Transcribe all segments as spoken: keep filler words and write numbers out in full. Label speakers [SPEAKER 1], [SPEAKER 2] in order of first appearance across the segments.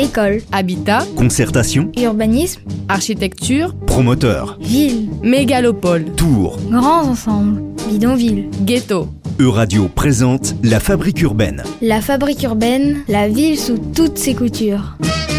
[SPEAKER 1] école,
[SPEAKER 2] habitat,
[SPEAKER 3] concertation,
[SPEAKER 1] urbanisme,
[SPEAKER 2] architecture,
[SPEAKER 3] promoteur,
[SPEAKER 1] ville,
[SPEAKER 2] mégalopole,
[SPEAKER 3] tour,
[SPEAKER 1] grands ensembles, bidonville,
[SPEAKER 2] ghetto.
[SPEAKER 3] Euradio présente La Fabrique urbaine.
[SPEAKER 1] La Fabrique urbaine, la ville sous toutes ses coutures.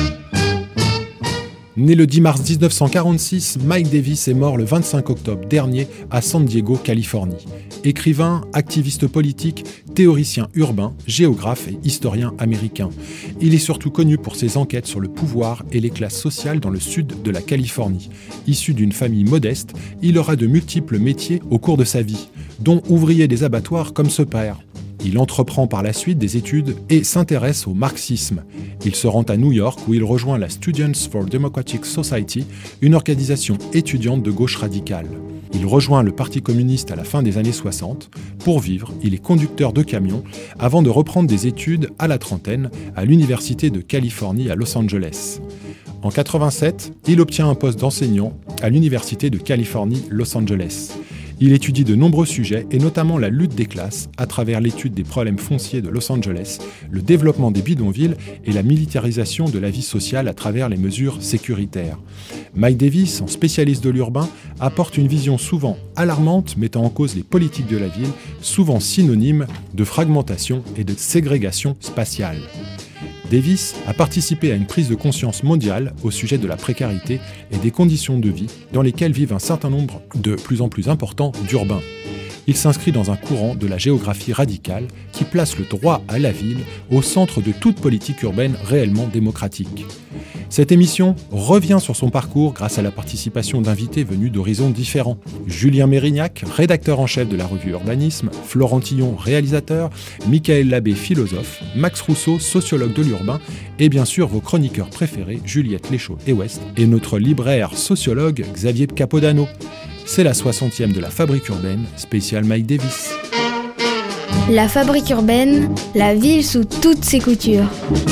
[SPEAKER 4] Né le dix mars dix-neuf cent quarante-six, Mike Davis est mort le vingt-cinq octobre dernier à San Diego, Californie. Écrivain, activiste politique, théoricien urbain, géographe et historien américain. Il est surtout connu pour ses enquêtes sur le pouvoir et les classes sociales dans le sud de la Californie. Issu d'une famille modeste, il aura de multiples métiers au cours de sa vie, dont ouvrier des abattoirs comme ce père. Il entreprend par la suite des études et s'intéresse au marxisme. Il se rend à New York où il rejoint la Students for Democratic Society, une organisation étudiante de gauche radicale. Il rejoint le Parti communiste à la fin des années soixante. Pour vivre, il est conducteur de camion avant de reprendre des études à la trentaine à l'Université de Californie à Los Angeles. En quatre-vingt-sept, il obtient un poste d'enseignant à l'Université de Californie Los Angeles. Il étudie de nombreux sujets, et notamment la lutte des classes, à travers l'étude des problèmes fonciers de Los Angeles, le développement des bidonvilles et la militarisation de la vie sociale à travers les mesures sécuritaires. Mike Davis, en spécialiste de l'urbain, apporte une vision souvent alarmante mettant en cause les politiques de la ville, souvent synonymes de fragmentation et de ségrégation spatiale. Davis a participé à une prise de conscience mondiale au sujet de la précarité et des conditions de vie dans lesquelles vivent un certain nombre de plus en plus importants d'urbains. Il s'inscrit dans un courant de la géographie radicale qui place le droit à la ville au centre de toute politique urbaine réellement démocratique. Cette émission revient sur son parcours grâce à la participation d'invités venus d'horizons différents. Julien Mérignac, rédacteur en chef de la revue Urbanisme, Florent Tillon, réalisateur, Michael Labbé, philosophe, Max Rousseau, sociologue de l'urbain, et bien sûr vos chroniqueurs préférés, Juliette Léchaud et West, et notre libraire sociologue Xavier Capodano. C'est la soixantième de la Fabrique urbaine, spéciale Mike Davis.
[SPEAKER 1] La Fabrique urbaine, la ville sous toutes ses coutures.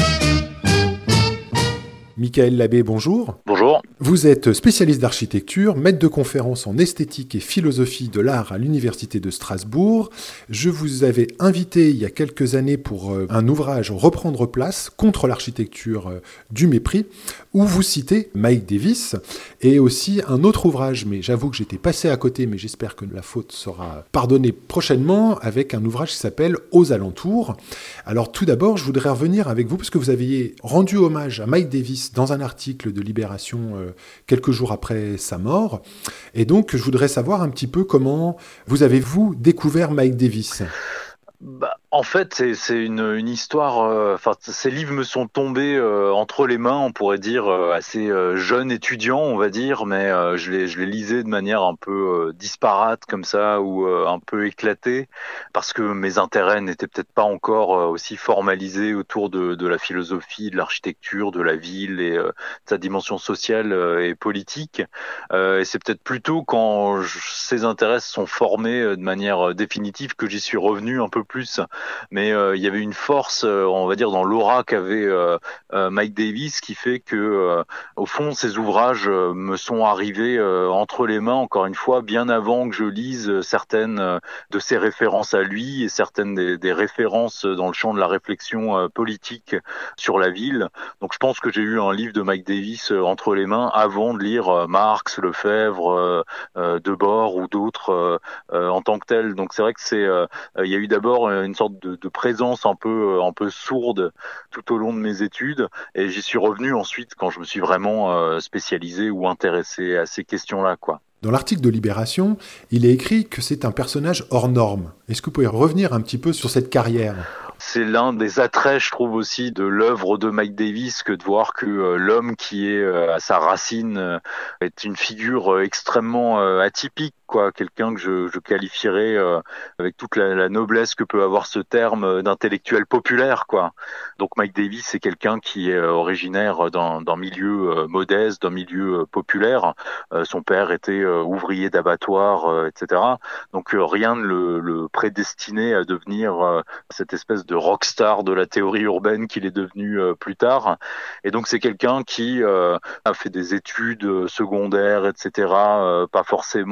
[SPEAKER 4] Michael Labbé, bonjour.
[SPEAKER 5] Bonjour.
[SPEAKER 4] Vous êtes spécialiste d'architecture, maître de conférences en esthétique et philosophie de l'art à l'Université de Strasbourg. Je vous avais invité il y a quelques années pour un ouvrage Reprendre place contre l'architecture du mépris, où vous citez Mike Davis, et aussi un autre ouvrage, mais j'avoue que j'étais passé à côté, mais j'espère que la faute sera pardonnée prochainement, avec un ouvrage qui s'appelle Aux alentours. Alors tout d'abord, je voudrais revenir avec vous, parce que vous aviez rendu hommage à Mike Davis dans un article de Libération euh, quelques jours après sa mort. Et donc, je voudrais savoir un petit peu comment vous avez, vous, découvert Mike Davis.
[SPEAKER 5] Bah, en fait, c'est, c'est une, une histoire. Enfin, euh, ces livres me sont tombés euh, entre les mains, on pourrait dire, euh, assez euh, jeune étudiant, on va dire, mais euh, je les, je les lisais de manière un peu euh, disparate comme ça, ou euh, un peu éclatée, parce que mes intérêts n'étaient peut-être pas encore euh, aussi formalisés autour de, de la philosophie, de l'architecture, de la ville et euh, de sa dimension sociale euh, et politique. Euh, et c'est peut-être plutôt quand je, ces intérêts se sont formés euh, de manière euh, définitive que j'y suis revenu un peu plus. Mais euh, il y avait une force, euh, on va dire, dans l'aura qu'avait euh, euh, Mike Davis, qui fait que, euh, au fond, ces ouvrages euh, me sont arrivés euh, entre les mains, encore une fois, bien avant que je lise certaines euh, de ses références à lui et certaines des, des références dans le champ de la réflexion euh, politique sur la ville. Donc je pense que j'ai eu un livre de Mike Davis euh, entre les mains avant de lire euh, Marx, Lefebvre, euh, euh, Debord ou d'autres euh, euh, en tant que tel. Donc c'est vrai que c'est, euh, il y a eu d'abord une sorte de, de présence un peu, un peu sourde tout au long de mes études, et j'y suis revenu ensuite quand je me suis vraiment euh, spécialisé ou intéressé à ces questions-là, quoi.
[SPEAKER 4] Dans l'article de Libération, il est écrit que c'est un personnage hors norme. Est-ce que vous pouvez revenir un petit peu sur cette carrière ?
[SPEAKER 5] C'est l'un des attraits, je trouve aussi, de l'œuvre de Mike Davis, que de voir que euh, l'homme qui est euh, à sa racine euh, est une figure euh, extrêmement euh, atypique, quoi, quelqu'un que je, je qualifierais euh, avec toute la, la noblesse que peut avoir ce terme euh, d'intellectuel populaire, quoi. Donc Mike Davis, c'est quelqu'un qui est euh, originaire d'un, d'un milieu euh, modeste, d'un milieu euh, populaire. Euh, son père était euh, ouvrier d'abattoir, euh, et cetera. Donc euh, rien ne le, le prédestinait à devenir euh, cette espèce de rockstar de la théorie urbaine qu'il est devenu euh, plus tard. Et donc c'est quelqu'un qui euh, a fait des études secondaires, et cetera. Euh, pas forcément euh,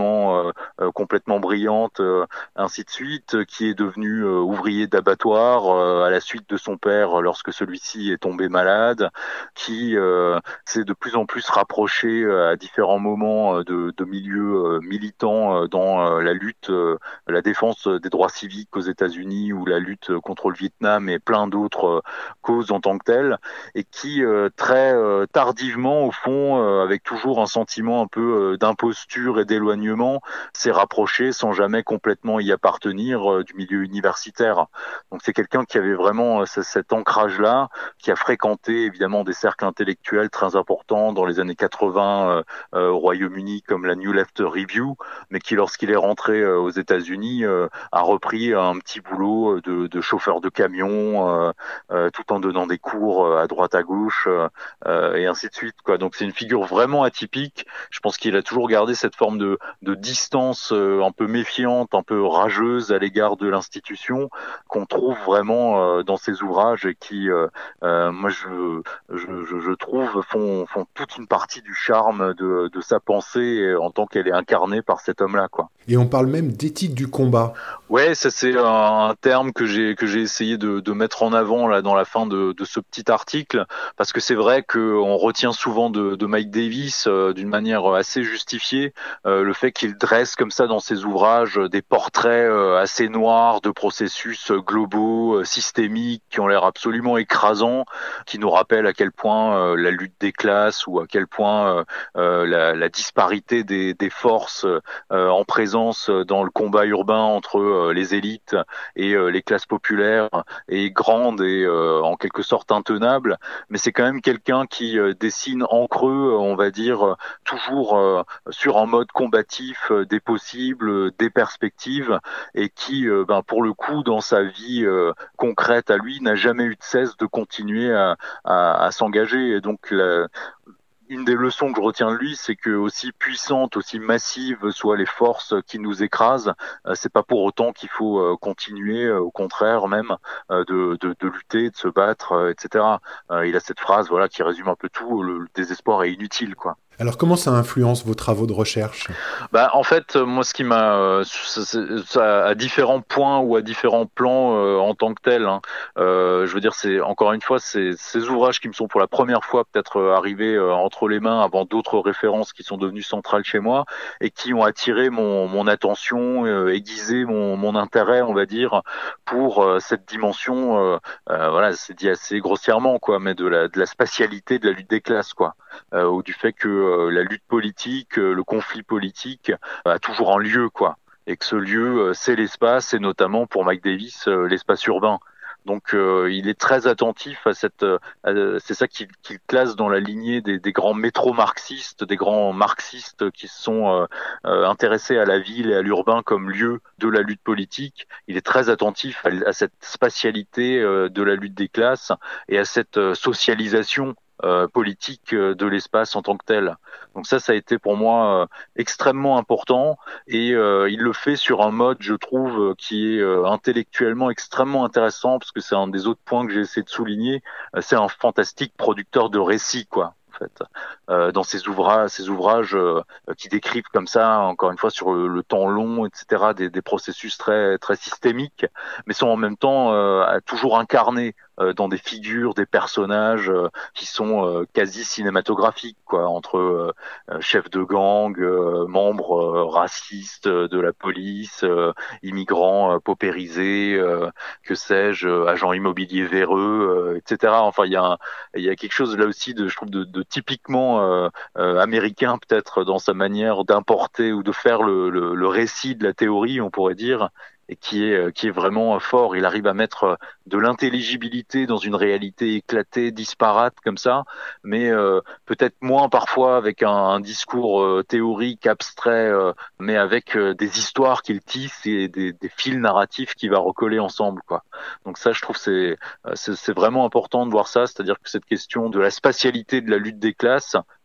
[SPEAKER 5] euh, euh, complètement brillante, euh, ainsi de suite, qui est devenu euh, ouvrier d'abattoir euh, à la suite de son père lorsque celui-ci est tombé malade, qui euh, s'est de plus en plus rapproché euh, à différents moments euh, de, de milieux euh, militants euh, dans euh, la lutte, euh, la défense des droits civiques aux États-Unis ou la lutte contre le Vietnam et plein d'autres euh, causes en tant que telles, et qui euh, très euh, tardivement, au fond, euh, avec toujours un sentiment un peu euh, d'imposture et d'éloignement, s'est rapproché sans jamais complètement y appartenir euh, du milieu universitaire. Donc c'est quelqu'un qui avait vraiment euh, cet ancrage-là, qui a fréquenté évidemment des cercles intellectuels très importants dans les années quatre-vingts euh, euh, au Royaume-Uni comme la New Left Review, mais qui lorsqu'il est rentré euh, aux États-Unis euh, a repris un petit boulot de, de chauffeur de camion euh, euh, tout en donnant des cours euh, à droite à gauche euh, et ainsi de suite, quoi. Donc c'est une figure vraiment atypique. Je pense qu'il a toujours gardé cette forme de, de distance euh, un peu méfiante, un peu rageuse à l'égard de l'institution qu'on trouve vraiment euh, dans ses ouvrages et qui, euh, euh, moi je, je, je, je trouve, font, font toute une partie du charme de, de sa pensée en tant qu'elle est incarnée par cet homme-là, quoi.
[SPEAKER 4] Et on parle même d'éthique du combat.
[SPEAKER 5] Ouais, ça c'est un, un terme que j'ai que j'ai essayé de, de mettre en avant là dans la fin de, de ce petit article, parce que c'est vrai qu'on retient souvent de, de Mike Davis euh, d'une manière assez justifiée euh, le fait qu'il dresse comme ça dans ses ouvrages des portraits euh, assez noirs de processus globaux, euh, systémiques, qui ont l'air absolument écrasants, qui nous rappellent à quel point euh, la lutte des classes ou à quel point euh, euh, la, la disparité des, des forces euh, en présence dans le combat urbain entre euh, les élites et euh, les classes populaires est grande et euh, en quelque sorte intenable, mais c'est quand même quelqu'un qui euh, dessine en creux, on va dire, euh, toujours euh, sur un mode combatif euh, des possibles, euh, des perspectives, et qui, euh, ben, pour le coup, dans sa vie euh, concrète à lui, n'a jamais eu de cesse de continuer à, à, à s'engager. Et donc, la, une des leçons que je retiens de lui, c'est que aussi puissantes, aussi massives soient les forces qui nous écrasent, euh, c'est pas pour autant qu'il faut euh, continuer, euh, au contraire même, euh, de, de, de lutter, de se battre, euh, et cetera. Euh, il a cette phrase, voilà, qui résume un peu tout: le, le désespoir est inutile, quoi.
[SPEAKER 4] Alors comment ça influence vos travaux de recherche ?
[SPEAKER 5] Bah, en fait, moi, ce qui m'a, euh, ça, ça, à différents points ou à différents plans euh, en tant que tel, hein, euh, je veux dire, c'est encore une fois, c'est ces ouvrages qui me sont pour la première fois peut-être euh, arrivés euh, entre les mains avant d'autres références qui sont devenues centrales chez moi et qui ont attiré mon, mon attention, euh, aiguisé mon, mon intérêt, on va dire, pour euh, cette dimension, euh, euh, voilà, c'est dit assez grossièrement, quoi, mais de la, de la spatialité de la lutte des classes, quoi, euh, ou du fait que euh, la lutte politique, euh, le conflit politique euh, a toujours un lieu, quoi, et que ce lieu, euh, c'est l'espace, et notamment pour Mike Davis, euh, l'espace urbain. Donc euh, il est très attentif à cette, euh, c'est ça qu'il qu'il classe dans la lignée des, des grands métro-marxistes, des grands marxistes qui se sont euh, euh, intéressés à la ville et à l'urbain comme lieu de la lutte politique. Il est très attentif à, à cette spatialité euh, de la lutte des classes et à cette euh, socialisation Euh, politique euh, de l'espace en tant que tel. Donc ça, ça a été pour moi euh, extrêmement important, et euh, il le fait sur un mode, je trouve, euh, qui est euh, intellectuellement extrêmement intéressant, parce que c'est un des autres points que j'ai essayé de souligner. Euh, c'est un fantastique producteur de récits, quoi. En fait, euh, dans ses ouvrages, ses ouvrages euh, qui décrivent comme ça, encore une fois, sur le, le temps long, et cetera, des, des processus très très systémiques, mais sont en même temps euh, toujours incarnés euh, dans des figures, des personnages euh, qui sont euh, quasi cinématographiques, quoi, entre euh, chefs de gang, euh, membres euh, racistes de la police, euh, immigrants euh, paupérisés, euh, que sais-je, agents immobiliers véreux, euh, et cetera. Enfin, il y a un, il y a quelque chose là aussi de, je trouve, de, de typiquement euh, euh, américain, peut-être, dans sa manière d'importer ou de faire le, le, le récit de la théorie, on pourrait dire, et qui est qui est vraiment fort. Il arrive à mettre de l'intelligibilité dans une réalité éclatée, disparate comme ça, mais euh, peut-être moins parfois avec un, un discours euh, théorique, abstrait, euh, mais avec euh, des histoires qu'il tisse et des, des fils narratifs qu'il va recoller ensemble, quoi. Donc ça, je trouve, c'est, c'est c'est vraiment important de voir ça, c'est-à-dire que cette question de la spatialité de la lutte des classes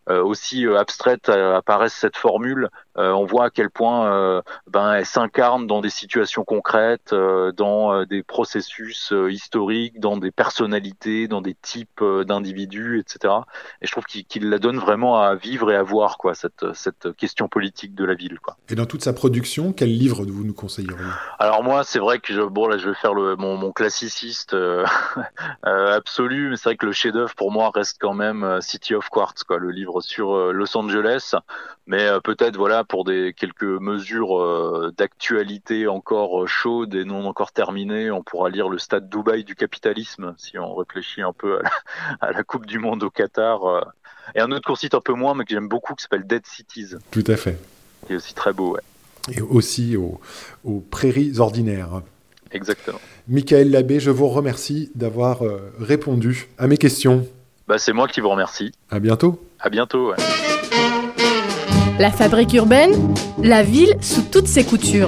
[SPEAKER 5] euh, aussi euh, abstraite euh, apparaisse cette formule, euh, on voit à quel point euh, ben, elle s'incarne dans des situations concrètes, euh, dans euh, des processus euh, historiques, dans des personnalités, dans des types euh, d'individus, et cetera. Et je trouve qu'il, qu'il la donne vraiment à vivre et à voir, quoi, cette, cette question politique de la ville, quoi.
[SPEAKER 4] Et dans toute sa production, quel livre vous nous conseilleriez ?
[SPEAKER 5] Alors moi, c'est vrai que je, bon là, je vais faire le mon, mon classiciste euh, euh, absolu, mais c'est vrai que le chef-d'œuvre pour moi reste quand même euh, City of Quartz, quoi, le livre sur euh, Los Angeles. Mais euh, peut-être voilà pour des quelques mesures euh, d'actualité encore euh, chaudes et non encore terminées, on pourra lire le Stade Dubaï du capitalisme si on réfléchit un peu à la, à la Coupe du Monde au Qatar. Euh. Et un autre qu'on cite un peu moins, mais que j'aime beaucoup, qui s'appelle Dead Cities.
[SPEAKER 4] Tout à fait.
[SPEAKER 5] Qui est aussi très beau, ouais.
[SPEAKER 4] Et aussi aux, aux prairies ordinaires.
[SPEAKER 5] Exactement.
[SPEAKER 4] Michael Labbé, je vous remercie d'avoir euh, répondu à mes questions.
[SPEAKER 5] Bah, c'est moi qui vous remercie.
[SPEAKER 4] À bientôt.
[SPEAKER 5] À bientôt, ouais.
[SPEAKER 2] La Fabrique urbaine, la ville sous toutes ses coutures.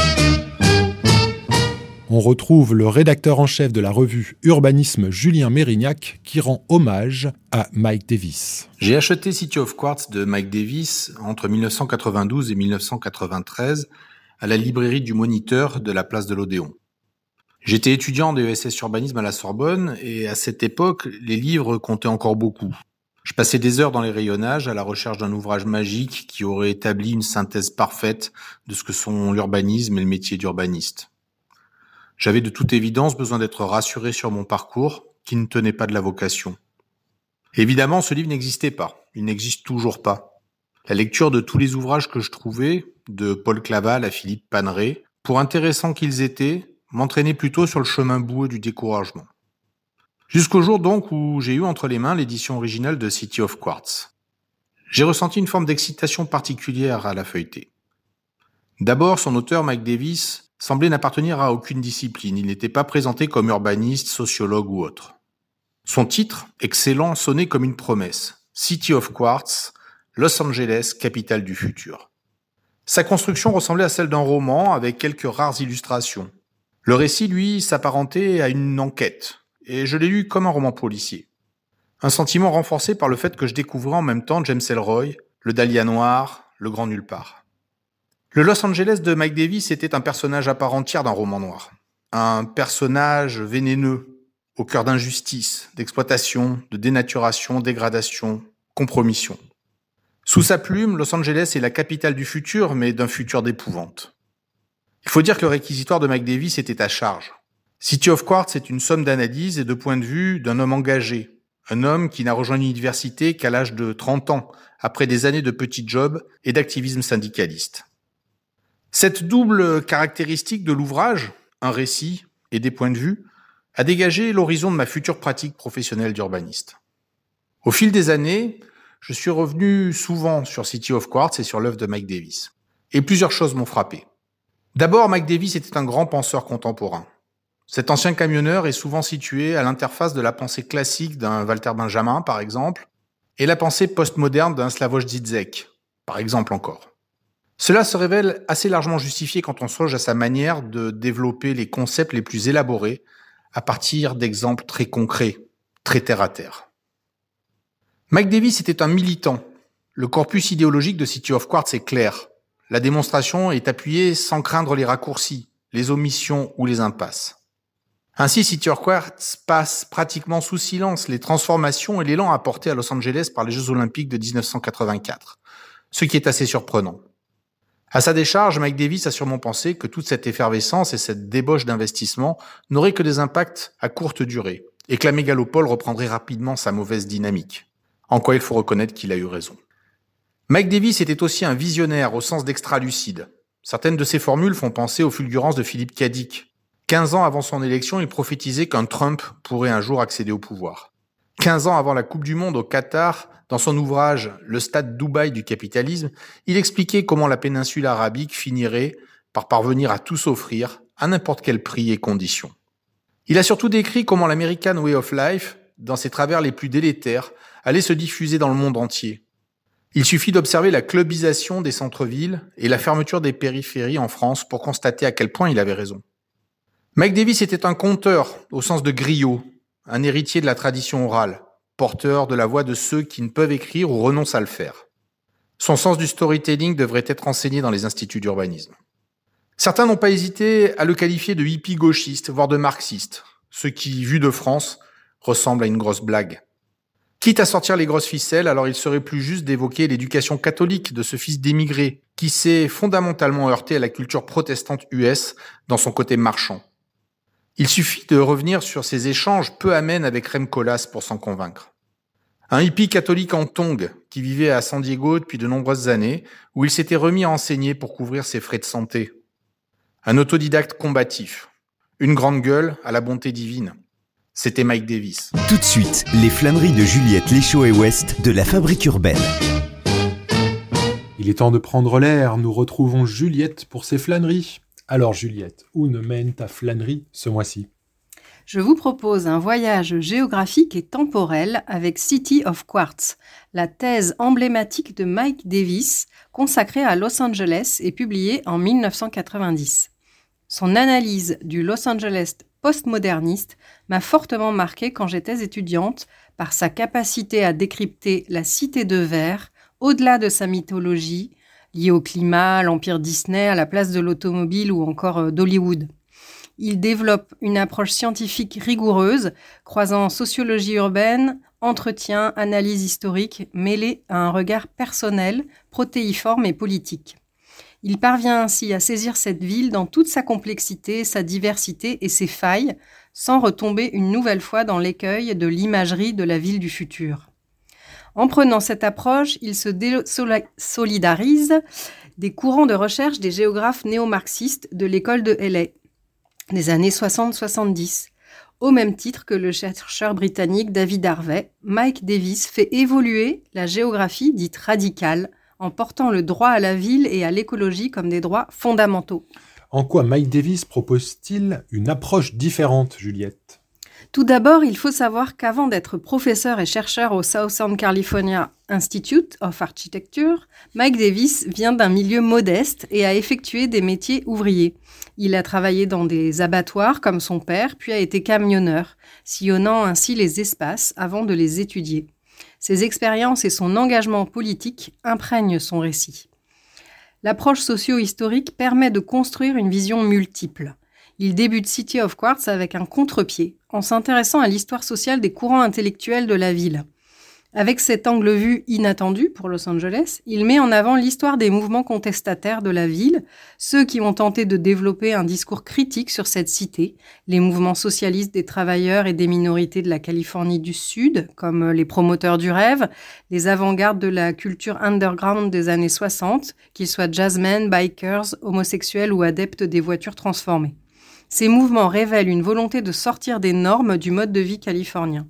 [SPEAKER 4] On retrouve le rédacteur en chef de la revue Urbanisme, Julien Mérignac, qui rend hommage à Mike Davis.
[SPEAKER 6] J'ai acheté City of Quartz de Mike Davis entre dix-neuf cent quatre-vingt-douze et dix-neuf cent quatre-vingt-treize à la librairie du Moniteur de la place de l'Odéon. J'étais étudiant en D E S S urbanisme à la Sorbonne et à cette époque, les livres comptaient encore beaucoup. Je passais des heures dans les rayonnages à la recherche d'un ouvrage magique qui aurait établi une synthèse parfaite de ce que sont l'urbanisme et le métier d'urbaniste. J'avais de toute évidence besoin d'être rassuré sur mon parcours, qui ne tenait pas de la vocation. Évidemment, ce livre n'existait pas. Il n'existe toujours pas. La lecture de tous les ouvrages que je trouvais, de Paul Claval à Philippe Paneret, pour intéressants qu'ils étaient, m'entraînait plutôt sur le chemin boueux du découragement. Jusqu'au jour donc où j'ai eu entre les mains l'édition originale de City of Quartz. J'ai ressenti une forme d'excitation particulière à la feuilleter. D'abord, son auteur, Mike Davis, semblait n'appartenir à aucune discipline. Il n'était pas présenté comme urbaniste, sociologue ou autre. Son titre, excellent, sonnait comme une promesse. City of Quartz, Los Angeles, capitale du futur. Sa construction ressemblait à celle d'un roman avec quelques rares illustrations. Le récit, lui, s'apparentait à une enquête, et je l'ai lu comme un roman policier. Un sentiment renforcé par le fait que je découvrais en même temps James Ellroy, le Dahlia noir, le grand nulle part. Le Los Angeles de Mike Davis était un personnage à part entière d'un roman noir. Un personnage vénéneux, au cœur d'injustice, d'exploitation, de dénaturation, dégradation, compromission. Sous sa plume, Los Angeles est la capitale du futur, mais d'un futur d'épouvante. Il faut dire que le réquisitoire de Mike Davis était à charge. City of Quartz est une somme d'analyses et de points de vue d'un homme engagé. Un homme qui n'a rejoint l'université qu'à l'âge de trente ans, après des années de petits jobs et d'activisme syndicaliste. Cette double caractéristique de l'ouvrage, un récit et des points de vue, a dégagé l'horizon de ma future pratique professionnelle d'urbaniste. Au fil des années, je suis revenu souvent sur City of Quartz et sur l'œuvre de Mike Davis. Et plusieurs choses m'ont frappé. D'abord, Mike Davis était un grand penseur contemporain. Cet ancien camionneur est souvent situé à l'interface de la pensée classique d'un Walter Benjamin, par exemple, et la pensée postmoderne d'un Slavoj Žižek, par exemple encore. Cela se révèle assez largement justifié quand on songe à sa manière de développer les concepts les plus élaborés à partir d'exemples très concrets, très terre-à-terre. Mike Davis était un militant. Le corpus idéologique de City of Quartz est clair. La démonstration est appuyée sans craindre les raccourcis, les omissions ou les impasses. Ainsi, City of Quartz passe pratiquement sous silence les transformations et l'élan apportés à Los Angeles par les Jeux Olympiques de dix-neuf cent quatre-vingt-quatre, ce qui est assez surprenant. À sa décharge, Mike Davis a sûrement pensé que toute cette effervescence et cette débauche d'investissement n'auraient que des impacts à courte durée, et que la mégalopole reprendrait rapidement sa mauvaise dynamique. En quoi il faut reconnaître qu'il a eu raison. Mike Davis était aussi un visionnaire au sens d'extra-lucide. Certaines de ses formules font penser aux fulgurances de Philippe K. Dick. quinze ans avant son élection, il prophétisait qu'un Trump pourrait un jour accéder au pouvoir. quinze ans avant la Coupe du Monde au Qatar, dans son ouvrage « Le Stade Dubaï du capitalisme », il expliquait comment la péninsule arabique finirait par parvenir à tout s'offrir, à n'importe quel prix et conditions. Il a surtout décrit comment l'American Way of Life, dans ses travers les plus délétères, allait se diffuser dans le monde entier. Il suffit d'observer la clubisation des centres-villes et la fermeture des périphéries en France pour constater à quel point il avait raison. Mike Davis était un conteur, au sens de griot, un héritier de la tradition orale. porteur de la voix de ceux qui ne peuvent écrire ou renoncent à le faire. Son sens du storytelling devrait être enseigné dans les instituts d'urbanisme. Certains n'ont pas hésité à le qualifier de hippie gauchiste, voire de marxiste, ce qui, vu de France, ressemble à une grosse blague. Quitte à sortir les grosses ficelles, alors il serait plus juste d'évoquer l'éducation catholique de ce fils d'émigré, qui s'est fondamentalement heurté à la culture protestante U S dans son côté marchand. Il suffit de revenir sur ces échanges peu amènes avec Rem Koolhaas pour s'en convaincre. Un hippie catholique en tongs, qui vivait à San Diego depuis de nombreuses années, où il s'était remis à enseigner pour couvrir ses frais de santé. Un autodidacte combatif. Une grande gueule à la bonté divine. C'était Mike Davis.
[SPEAKER 3] Tout de suite, les flâneries de Juliette Léchaud et West de la Fabrique urbaine.
[SPEAKER 4] Il est temps de prendre l'air, nous retrouvons Juliette pour ses flâneries. Alors Juliette, où nous mène ta flânerie ce mois-ci ?
[SPEAKER 7] Je vous propose un voyage géographique et temporel avec City of Quartz, la thèse emblématique de Mike Davis, consacrée à Los Angeles et publiée en dix-neuf cent quatre-vingt-dix. Son analyse du Los Angeles postmoderniste m'a fortement marquée quand j'étais étudiante par sa capacité à décrypter la cité de verre au-delà de sa mythologie, liée au climat, à l'empire Disney, à la place de l'automobile ou encore d'Hollywood. Il développe une approche scientifique rigoureuse, croisant sociologie urbaine, entretien, analyse historique, mêlée à un regard personnel, protéiforme et politique. Il parvient ainsi à saisir cette ville dans toute sa complexité, sa diversité et ses failles, sans retomber une nouvelle fois dans l'écueil de l'imagerie de la ville du futur. En prenant cette approche, il se désolidarise des courants de recherche des géographes néo-marxistes de l'école de L A des années soixante soixante-dix. Au même titre que le chercheur britannique David Harvey, Mike Davis fait évoluer la géographie dite radicale en portant le droit à la ville et à l'écologie comme des droits fondamentaux.
[SPEAKER 4] En quoi Mike Davis propose-t-il une approche différente, Juliette ?
[SPEAKER 7] Tout d'abord, il faut savoir qu'avant d'être professeur et chercheur au Southern California Institute of Architecture, Mike Davis vient d'un milieu modeste et a effectué des métiers ouvriers. Il a travaillé dans des abattoirs comme son père, puis a été camionneur, sillonnant ainsi les espaces avant de les étudier. Ses expériences et son engagement politique imprègnent son récit. L'approche socio-historique permet de construire une vision multiple. Il débute City of Quartz avec un contre-pied, en s'intéressant à l'histoire sociale des courants intellectuels de la ville. Avec cet angle vu inattendu pour Los Angeles, il met en avant l'histoire des mouvements contestataires de la ville, ceux qui ont tenté de développer un discours critique sur cette cité, les mouvements socialistes des travailleurs et des minorités de la Californie du Sud, comme les promoteurs du rêve, les avant-gardes de la culture underground des années soixante, qu'ils soient jazzmen, bikers, homosexuels ou adeptes des voitures transformées. Ces mouvements révèlent une volonté de sortir des normes du mode de vie californien.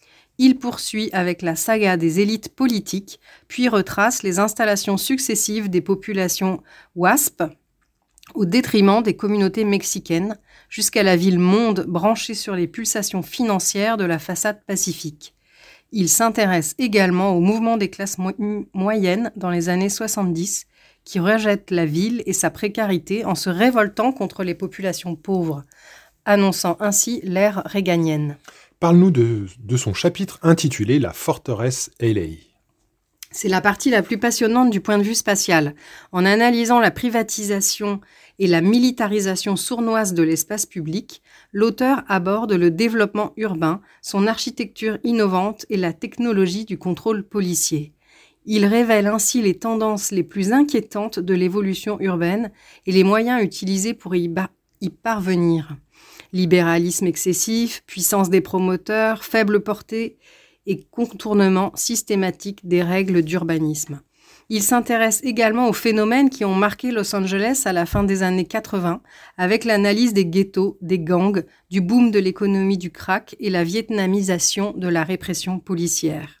[SPEAKER 7] Il poursuit avec la saga des élites politiques, puis retrace les installations successives des populations W A S P au détriment des communautés mexicaines, jusqu'à la ville-monde branchée sur les pulsations financières de la façade pacifique. Il s'intéresse également au mouvement des classes mo- moyennes dans les années soixante-dix, qui rejettent la ville et sa précarité en se révoltant contre les populations pauvres, annonçant ainsi l'ère réganienne.
[SPEAKER 4] Parle-nous de, de son chapitre intitulé « La forteresse L A ».
[SPEAKER 7] C'est la partie la plus passionnante du point de vue spatial. En analysant la privatisation et la militarisation sournoise de l'espace public, l'auteur aborde le développement urbain, son architecture innovante et la technologie du contrôle policier. Il révèle ainsi les tendances les plus inquiétantes de l'évolution urbaine et les moyens utilisés pour y, ba- y parvenir. Libéralisme excessif, puissance des promoteurs, faible portée et contournement systématique des règles d'urbanisme. Il s'intéresse également aux phénomènes qui ont marqué Los Angeles à la fin des années quatre-vingts, avec l'analyse des ghettos, des gangs, du boom de l'économie du crack et la vietnamisation de la répression policière.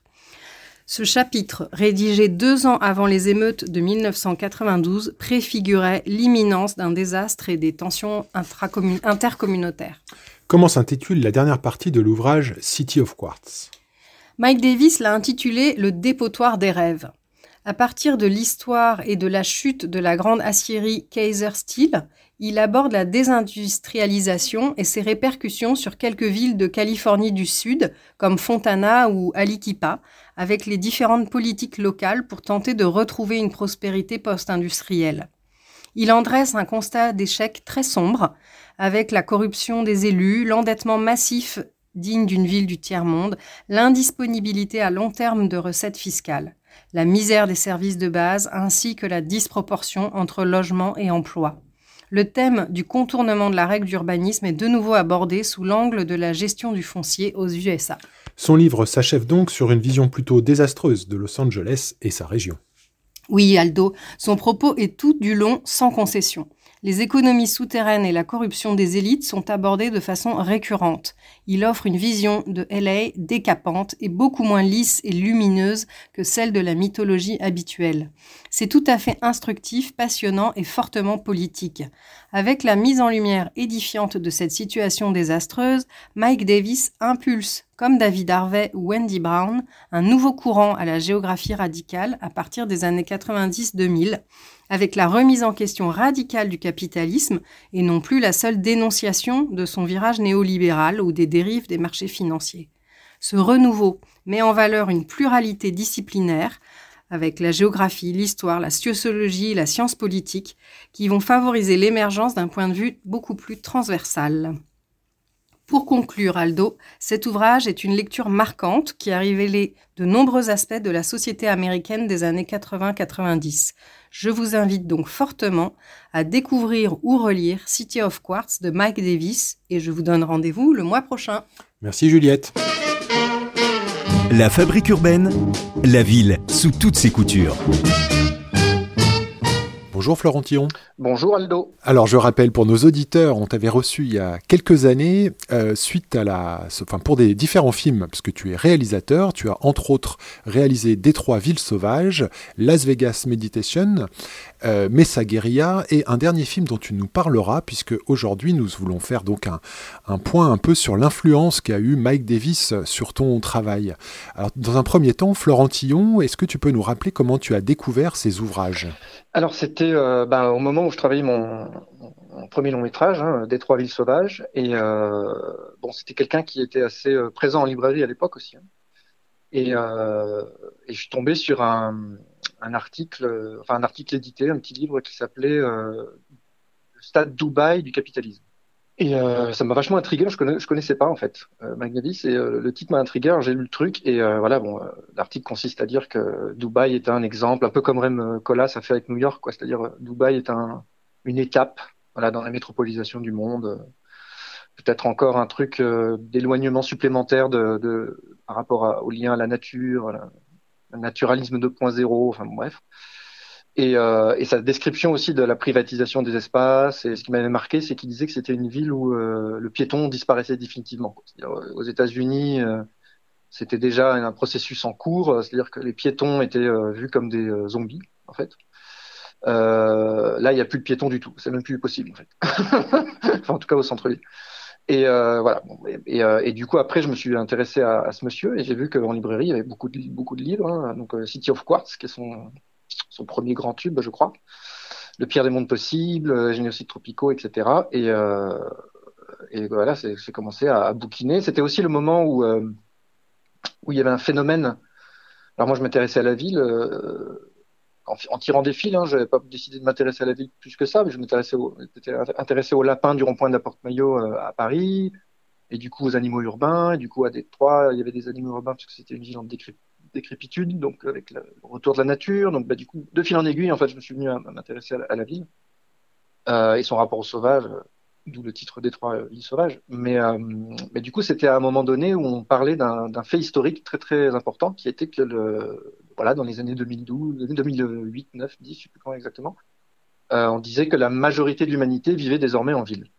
[SPEAKER 7] Ce chapitre, rédigé deux ans avant les émeutes de dix-neuf cent quatre-vingt-douze, préfigurait l'imminence d'un désastre et des tensions intracommun- intercommunautaires.
[SPEAKER 4] Comment s'intitule la dernière partie de l'ouvrage City of Quartz ?
[SPEAKER 7] Mike Davis l'a intitulé « Le dépotoir des rêves ». À partir de l'histoire et de la chute de la grande aciérie Kaiser Steel, Il aborde la désindustrialisation et ses répercussions sur quelques villes de Californie du Sud, comme Fontana ou Aliquipa, avec les différentes politiques locales pour tenter de retrouver une prospérité post-industrielle. Il en dresse un constat d'échec très sombre, avec la corruption des élus, l'endettement massif digne d'une ville du tiers-monde, l'indisponibilité à long terme de recettes fiscales, la misère des services de base ainsi que la disproportion entre logement et emploi. Le thème du contournement de la règle d'urbanisme est de nouveau abordé sous l'angle de la gestion du foncier aux U S A.
[SPEAKER 4] Son livre s'achève donc sur une vision plutôt désastreuse de Los Angeles et sa région.
[SPEAKER 7] Oui, Aldo, son propos est tout du long sans concession. Les économies souterraines et la corruption des élites sont abordées de façon récurrente. Il offre une vision de L A décapante et beaucoup moins lisse et lumineuse que celle de la mythologie habituelle. C'est tout à fait instructif, passionnant et fortement politique. Avec la mise en lumière édifiante de cette situation désastreuse, Mike Davis impulse, comme David Harvey ou Wendy Brown, un nouveau courant à la géographie radicale à partir des années quatre-vingt-dix deux mille, avec la remise en question radicale du capitalisme et non plus la seule dénonciation de son virage néolibéral ou des dérives des marchés financiers. Ce renouveau met en valeur une pluralité disciplinaire avec la géographie, l'histoire, la sociologie et la science politique qui vont favoriser l'émergence d'un point de vue beaucoup plus transversal. Pour conclure, Aldo, cet ouvrage est une lecture marquante qui a révélé de nombreux aspects de la société américaine des années quatre-vingts quatre-vingt-dix. Je vous invite donc fortement à découvrir ou relire City of Quartz de Mike Davis et je vous donne rendez-vous le mois prochain.
[SPEAKER 4] Merci Juliette.
[SPEAKER 3] La Fabrique urbaine, la ville sous toutes ses coutures.
[SPEAKER 4] Bonjour Florent Thiron.
[SPEAKER 8] Bonjour Aldo.
[SPEAKER 4] Alors je rappelle pour nos auditeurs, on t'avait reçu il y a quelques années euh, suite à la, enfin pour des différents films, parce que tu es réalisateur, tu as entre autres réalisé Détroit Ville Sauvage, Las Vegas Meditation, euh, Mesa Guerilla et un dernier film dont tu nous parleras, puisque aujourd'hui nous voulons faire donc un, un point un peu sur l'influence qu'a eu Mike Davis sur ton travail. Alors dans un premier temps, Florent Thiron, est-ce que tu peux nous rappeler comment tu as découvert ces ouvrages ?
[SPEAKER 8] Alors c'était euh, ben, au moment où je travaillais mon, mon premier long métrage, hein, Détroit Ville Sauvage, et euh, bon c'était quelqu'un qui était assez euh, présent en librairie à l'époque aussi, hein. et, euh, et je suis tombé sur un, un article, euh, enfin un article édité, un petit livre qui s'appelait euh, Le stade Dubaï du capitalisme. Et euh, ça m'a vachement intrigué, je connais, je connaissais pas en fait euh, Mike Davis, et euh, le titre m'a intrigué, alors j'ai lu le truc et euh, voilà bon, euh, l'article consiste à dire que Dubaï est un exemple, un peu comme Rem Koolhaas a fait avec New York, quoi, c'est-à-dire euh, Dubaï est un une étape, voilà, dans la métropolisation du monde, euh, peut-être encore un truc euh, d'éloignement supplémentaire de, de par rapport à, au lien à la nature, à le naturalisme deux point zéro, enfin bon, bref. Et, euh, et sa description aussi de la privatisation des espaces. Et ce qui m'avait marqué, c'est qu'il disait que c'était une ville où euh, le piéton disparaissait définitivement, quoi. C'est-à-dire, aux États-Unis, euh, c'était déjà un processus en cours. C'est-à-dire que les piétons étaient euh, vus comme des euh, zombies, en fait. Euh, là, il n'y a plus de piétons du tout. C'est même plus possible, en fait. Enfin, en tout cas, au centre-ville. Et euh, voilà. Et, et, euh, et du coup, après, je me suis intéressé à, à ce monsieur et j'ai vu qu'en librairie, il y avait beaucoup de, beaucoup de livres. Hein. Donc, euh, City of Quartz, qui est son son premier grand tube, je crois, Le pire des mondes possibles, euh, Génocides tropicaux, et cetera. Et, euh, et voilà, c'est, c'est commencé à, à bouquiner. C'était aussi le moment où euh, où il y avait un phénomène. Alors moi, je m'intéressais à la ville euh, en, en tirant des fils. Hein, j'avais pas décidé de m'intéresser à la ville plus que ça, mais je m'intéressais au, j'étais intéressé aux lapins du rond-point de la Porte-Maillot euh, à Paris, et du coup aux animaux urbains, et du coup à Détroit, il y avait des animaux urbains parce que c'était une ville en décrépitude. décrépitude, donc avec le retour de la nature. Donc, bah, du coup, de fil en aiguille, en fait, je me suis venu à, à m'intéresser à la, à la ville euh, et son rapport au sauvage, euh, d'où le titre Détroit euh, Ville Sauvage. Mais, euh, mais du coup, c'était à un moment donné où on parlait d'un, d'un fait historique très très important, qui était que le, voilà, dans les années deux mille douze, deux mille huit, neuf, dix, je sais plus quand exactement, euh, on disait que la majorité de l'humanité vivait désormais en ville.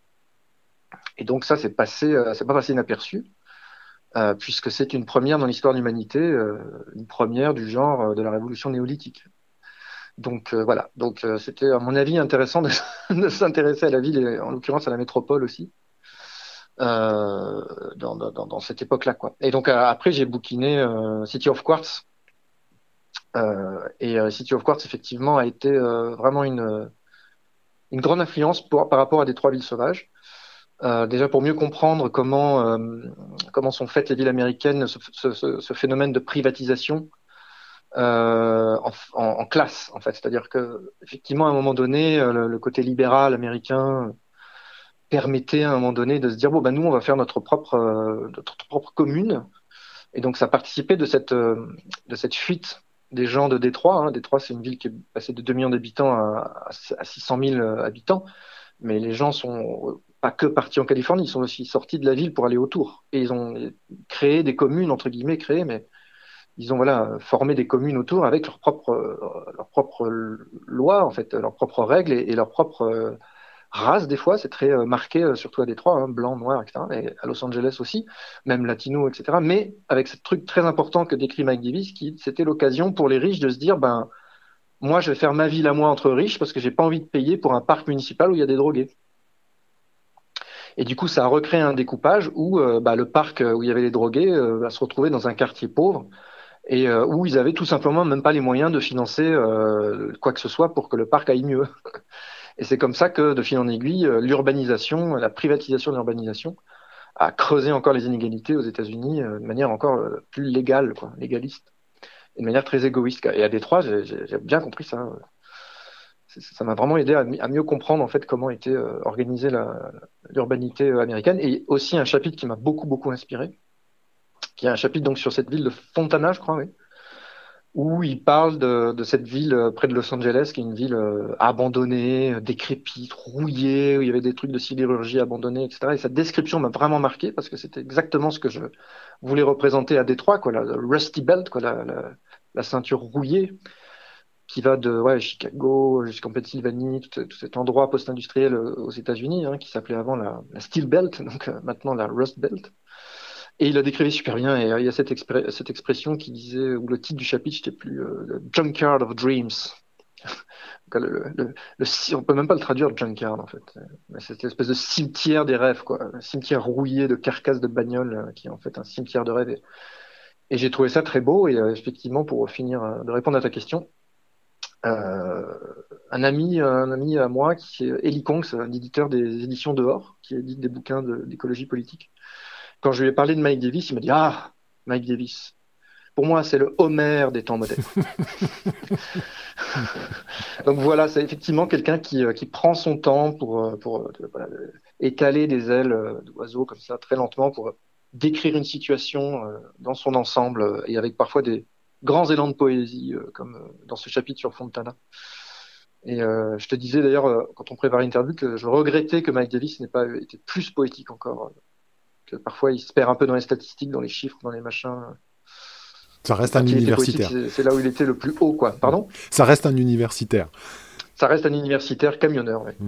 [SPEAKER 8] Et donc ça, c'est passé, euh, c'est pas passé inaperçu. Euh, puisque c'est une première dans l'histoire de l'humanité, euh, une première du genre euh, de la révolution néolithique. Donc euh, voilà, donc euh, c'était à mon avis intéressant de, de s'intéresser à la ville et en l'occurrence à la métropole aussi euh, dans, dans, dans cette époque-là, quoi. Et donc euh, après j'ai bouquiné euh, City of Quartz euh, et euh, City of Quartz effectivement a été euh, vraiment une une grande influence pour, par rapport à Détroit Ville Sauvage. Euh, déjà pour mieux comprendre comment euh, comment sont faites les villes américaines, ce, ce, ce, ce phénomène de privatisation euh, en, en, en classe en fait, c'est-à-dire que effectivement à un moment donné le, le côté libéral américain permettait à un moment donné de se dire bon ben nous on va faire notre propre euh, notre propre commune, et donc ça participait de cette euh, de cette fuite des gens de Détroit. Hein. Détroit c'est une ville qui est passée de deux millions d'habitants à, à six cent mille habitants, mais les gens sont pas que partis en Californie, ils sont aussi sortis de la ville pour aller autour. Et ils ont créé des communes, entre guillemets, créées, mais ils ont voilà formé des communes autour avec leurs propres, euh, leurs propres lois, en fait, leurs propres règles et, et leurs propres euh, races, des fois. C'est très euh, marqué, euh, surtout à Détroit, hein, blanc, noir, et cetera. Et à Los Angeles aussi, même latino, et cetera. Mais avec ce truc très important que décrit Mike Davis, qui c'était l'occasion pour les riches de se dire, ben, moi, je vais faire ma ville à moi entre riches parce que j'ai pas envie de payer pour un parc municipal où il y a des drogués. Et du coup, ça a recréé un découpage où euh, bah, le parc où il y avait les drogués euh, va se retrouver dans un quartier pauvre et euh, où ils avaient tout simplement même pas les moyens de financer euh, quoi que ce soit pour que le parc aille mieux. Et c'est comme ça que, de fil en aiguille, euh, l'urbanisation, la privatisation de l'urbanisation a creusé encore les inégalités aux États-Unis euh, de manière encore euh, plus légale, quoi, légaliste, et de manière très égoïste. Et à Détroit, j'ai, j'ai bien compris ça. Ça m'a vraiment aidé à, à mieux comprendre en fait comment était euh, organisée la, l'urbanité euh, américaine, et aussi un chapitre qui m'a beaucoup beaucoup inspiré, qui est un chapitre donc sur cette ville de Fontana, je crois, oui, où il parle de, de cette ville euh, près de Los Angeles, qui est une ville euh, abandonnée, euh, décrépite, rouillée, où il y avait des trucs de sidérurgie abandonnés, et cetera. Et cette description m'a vraiment marqué parce que c'était exactement ce que je voulais représenter à Détroit, quoi, la, la Rusty Belt, quoi, la, la, la ceinture rouillée, qui va de ouais, Chicago jusqu'en Pennsylvanie, tout, tout cet endroit post-industriel aux États-Unis, hein, qui s'appelait avant la, la Steel Belt, donc euh, maintenant la Rust Belt. Et il la décrivait super bien. Et euh, il y a cette, expré- cette expression qui disait, ou le titre du chapitre, c'était plus euh, « Junkyard of Dreams ». Le, le, le, le, on peut même pas le traduire junkyard en fait. Mais c'est cette espèce de cimetière des rêves, quoi, un cimetière rouillé de carcasses de bagnoles euh, qui est en fait un cimetière de rêves. Et, et j'ai trouvé ça très beau. Et euh, effectivement, pour finir euh, de répondre à ta question, Euh, un ami, un ami à moi qui est Eli Kong, c'est un éditeur des éditions Dehors, qui édite des bouquins de, d'écologie politique. Quand je lui ai parlé de Mike Davis, il m'a dit ah Mike Davis, pour moi c'est le Homer des temps modernes. Donc voilà, c'est effectivement quelqu'un qui qui prend son temps pour pour voilà, étaler des ailes d'oiseau comme ça très lentement pour décrire une situation dans son ensemble et avec parfois des grands élans de poésie, euh, comme euh, dans ce chapitre sur Fontana. Et euh, je te disais d'ailleurs, euh, quand on préparait l'interview, que je regrettais que Mike Davis n'ait pas été plus poétique encore. Euh, que parfois il se perd un peu dans les statistiques, dans les chiffres, dans les machins.
[SPEAKER 4] Ça reste un universitaire.
[SPEAKER 8] Poétique, c'est, c'est là où il était le plus haut, quoi. Pardon ?
[SPEAKER 4] Ça reste un universitaire.
[SPEAKER 8] Ça reste un universitaire camionneur, ouais.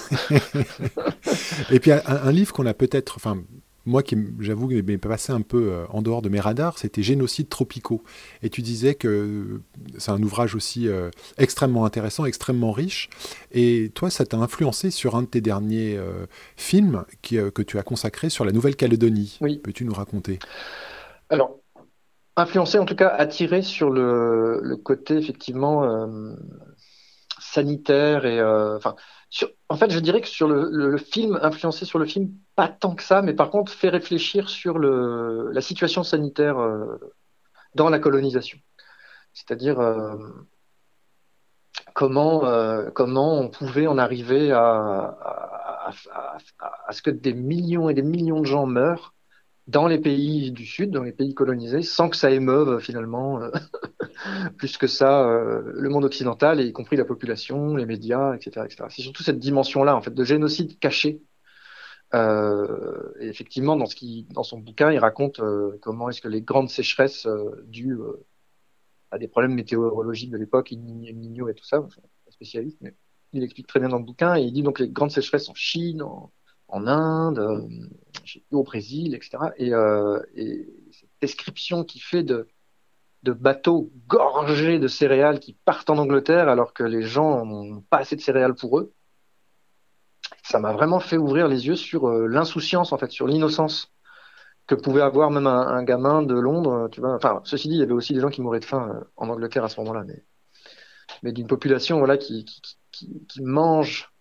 [SPEAKER 4] Et puis un, un livre qu'on a peut-être... Enfin, moi, qui, j'avoue, m'est passé un peu euh, en dehors de mes radars, c'était Génocides tropicaux. Et tu disais que c'est un ouvrage aussi euh, extrêmement intéressant, extrêmement riche. Et toi, ça t'a influencé sur un de tes derniers euh, films qui, euh, que tu as consacré sur la Nouvelle-Calédonie.
[SPEAKER 8] Oui.
[SPEAKER 4] Peux-tu nous raconter ?
[SPEAKER 8] Alors, influencé, en tout cas, attiré sur le, le côté, effectivement, euh, sanitaire et... Enfin. Euh, Sur, en fait, je dirais que sur le, le, le film, influencé sur le film, pas tant que ça, mais par contre, fait réfléchir sur le, la situation sanitaire euh, dans la colonisation. C'est-à-dire euh, comment, euh, comment on pouvait en arriver à, à, à, à, à ce que des millions et des millions de gens meurent dans les pays du Sud, dans les pays colonisés, sans que ça émeuve finalement euh, plus que ça euh, le monde occidental, et y compris la population, les médias, et cetera, et cetera. C'est surtout cette dimension-là, en fait, de génocide caché. Euh, et effectivement, dans, ce qui, dans son bouquin, il raconte euh, comment est-ce que les grandes sécheresses euh, dues euh, à des problèmes météorologiques de l'époque, El Niño et tout ça, enfin, pas spécialiste, mais il explique très bien dans le bouquin, et il dit donc les grandes sécheresses en Chine, en, en Inde, euh, au Brésil, et cetera. Et, euh, et cette description qu'il fait de, de bateaux gorgés de céréales qui partent en Angleterre alors que les gens n'ont pas assez de céréales pour eux, ça m'a vraiment fait ouvrir les yeux sur euh, l'insouciance, en fait, sur l'innocence que pouvait avoir même un, un gamin de Londres, tu vois. Enfin, ceci dit, il y avait aussi des gens qui mouraient de faim euh, en Angleterre à ce moment-là, mais, mais d'une population, voilà, qui, qui, qui, qui mange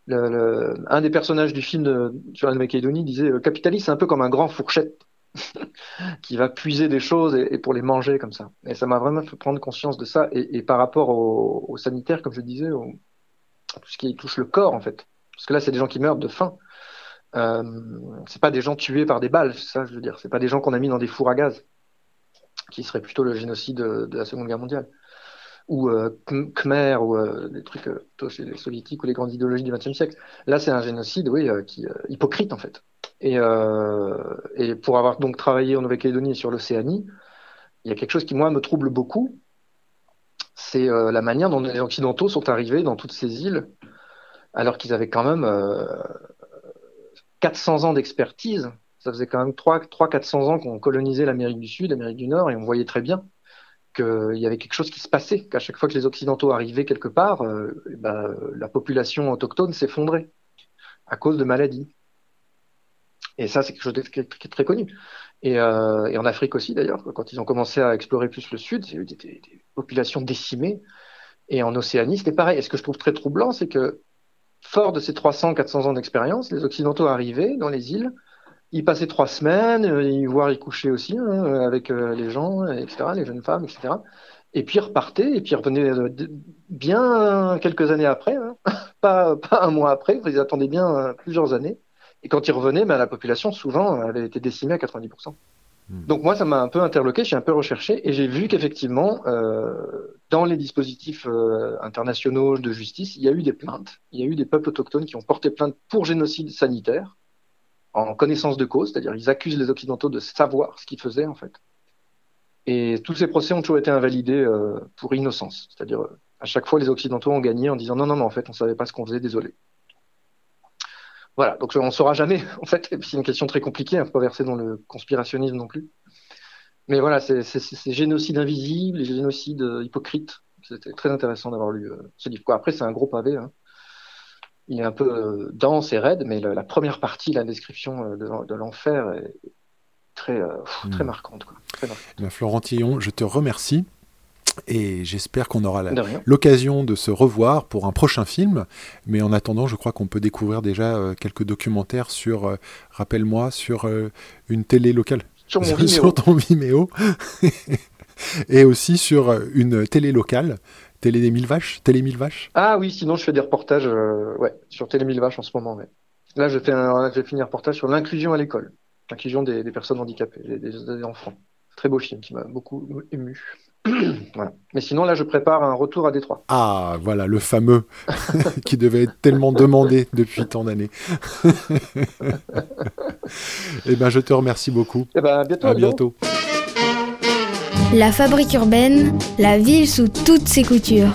[SPEAKER 8] Le, le, un des personnages du film de, sur la Nouvelle-Calédonie disait le capitalisme c'est un peu comme un grand fourchette qui va puiser des choses et, et pour les manger comme ça. Et ça m'a vraiment fait prendre conscience de ça. Et, et par rapport au, au sanitaire, comme je le disais, au, à tout ce qui touche le corps en fait. Parce que là, c'est des gens qui meurent de faim. Euh, c'est pas des gens tués par des balles, c'est ça je veux dire. C'est pas des gens qu'on a mis dans des fours à gaz, qui serait plutôt le génocide de, de la Seconde Guerre mondiale. Ou euh, Khmer, ou euh, des trucs euh, plutôt chez les soviétiques ou les grandes idéologies du vingtième siècle. Là, c'est un génocide, oui, euh, qui euh, hypocrite en fait. Et, euh, et pour avoir donc travaillé en Nouvelle-Calédonie et sur l'Océanie, il y a quelque chose qui moi me trouble beaucoup, c'est euh, la manière dont les Occidentaux sont arrivés dans toutes ces îles, alors qu'ils avaient quand même euh, quatre cents ans d'expertise. Ça faisait quand même trois à quatre cents ans qu'on colonisait l'Amérique du Sud, l'Amérique du Nord, et on voyait très bien qu'il y avait quelque chose qui se passait, qu'à chaque fois que les Occidentaux arrivaient quelque part, euh, ben, la population autochtone s'effondrait à cause de maladies. Et ça, c'est quelque chose de, qui, est, qui est très connu. Et, euh, et en Afrique aussi, d'ailleurs, quand ils ont commencé à explorer plus le Sud, il y a eu des, des, des populations décimées. Et en Océanie, c'était pareil. Et ce que je trouve très troublant, c'est que, fort de ces trois cents à quatre cents ans d'expérience, les Occidentaux arrivaient dans les îles, ils passaient trois semaines, ils, voire ils couchaient aussi hein, avec euh, les gens, et cetera, les jeunes femmes, et cetera. Et puis ils repartaient, et puis ils revenaient euh, bien quelques années après, hein, pas, pas un mois après, ils attendaient bien euh, plusieurs années. Et quand ils revenaient, ben, la population, souvent, avait été décimée à quatre-vingt-dix pour cent. Mmh. Donc moi, ça m'a un peu interloqué, j'ai un peu recherché, et j'ai vu qu'effectivement, euh, dans les dispositifs euh, internationaux de justice, il y a eu des plaintes. Il y a eu des peuples autochtones qui ont porté plainte pour génocide sanitaire, en connaissance de cause, c'est-à-dire ils accusent les Occidentaux de savoir ce qu'ils faisaient en fait. Et tous ces procès ont toujours été invalidés euh, pour innocence, c'est-à-dire euh, à chaque fois les Occidentaux ont gagné en disant non non mais en fait on savait pas ce qu'on faisait, désolé. Voilà, donc on ne saura jamais en fait. Et puis c'est une question très compliquée, hein, pas verser dans le conspirationnisme non plus. Mais voilà, c'est, c'est, c'est, c'est génocide invisible, les génocides euh, hypocrites. C'était très intéressant d'avoir lu euh, ce livre. Quoi. Après c'est un gros pavé. Hein. Il est un peu euh, dense et raide, mais la, la première partie, la description euh, de, de l'enfer est très, euh, pff, très mmh. marquante. Quoi. Très marquante.
[SPEAKER 4] Ben, Florent Tillon, je te remercie et j'espère qu'on aura la, de l'occasion de se revoir pour un prochain film. Mais en attendant, je crois qu'on peut découvrir déjà euh, quelques documentaires sur, euh, rappelle-moi, sur euh, une télé locale.
[SPEAKER 8] Sur mon Vimeo.
[SPEAKER 4] Sur ton Vimeo. Et aussi sur une télé locale. Télé des Mille Vaches, Télé Mille Vaches.
[SPEAKER 8] Ah oui, sinon je fais des reportages euh, ouais, sur Télé Mille Vaches en ce moment. Ouais. Là, je fais un, j'ai fini un reportage sur l'inclusion à l'école, l'inclusion des, des personnes handicapées, des, des, des enfants. Très beau film qui m'a beaucoup ému. Voilà. Mais sinon, là, je prépare un retour à Détroit.
[SPEAKER 4] Ah, voilà, le fameux qui devait être tellement demandé depuis tant d'années. Eh ben, je te remercie beaucoup.
[SPEAKER 8] Eh ben, à bientôt.
[SPEAKER 4] À bientôt.
[SPEAKER 1] La Fabrique urbaine, la ville sous toutes ses coutures.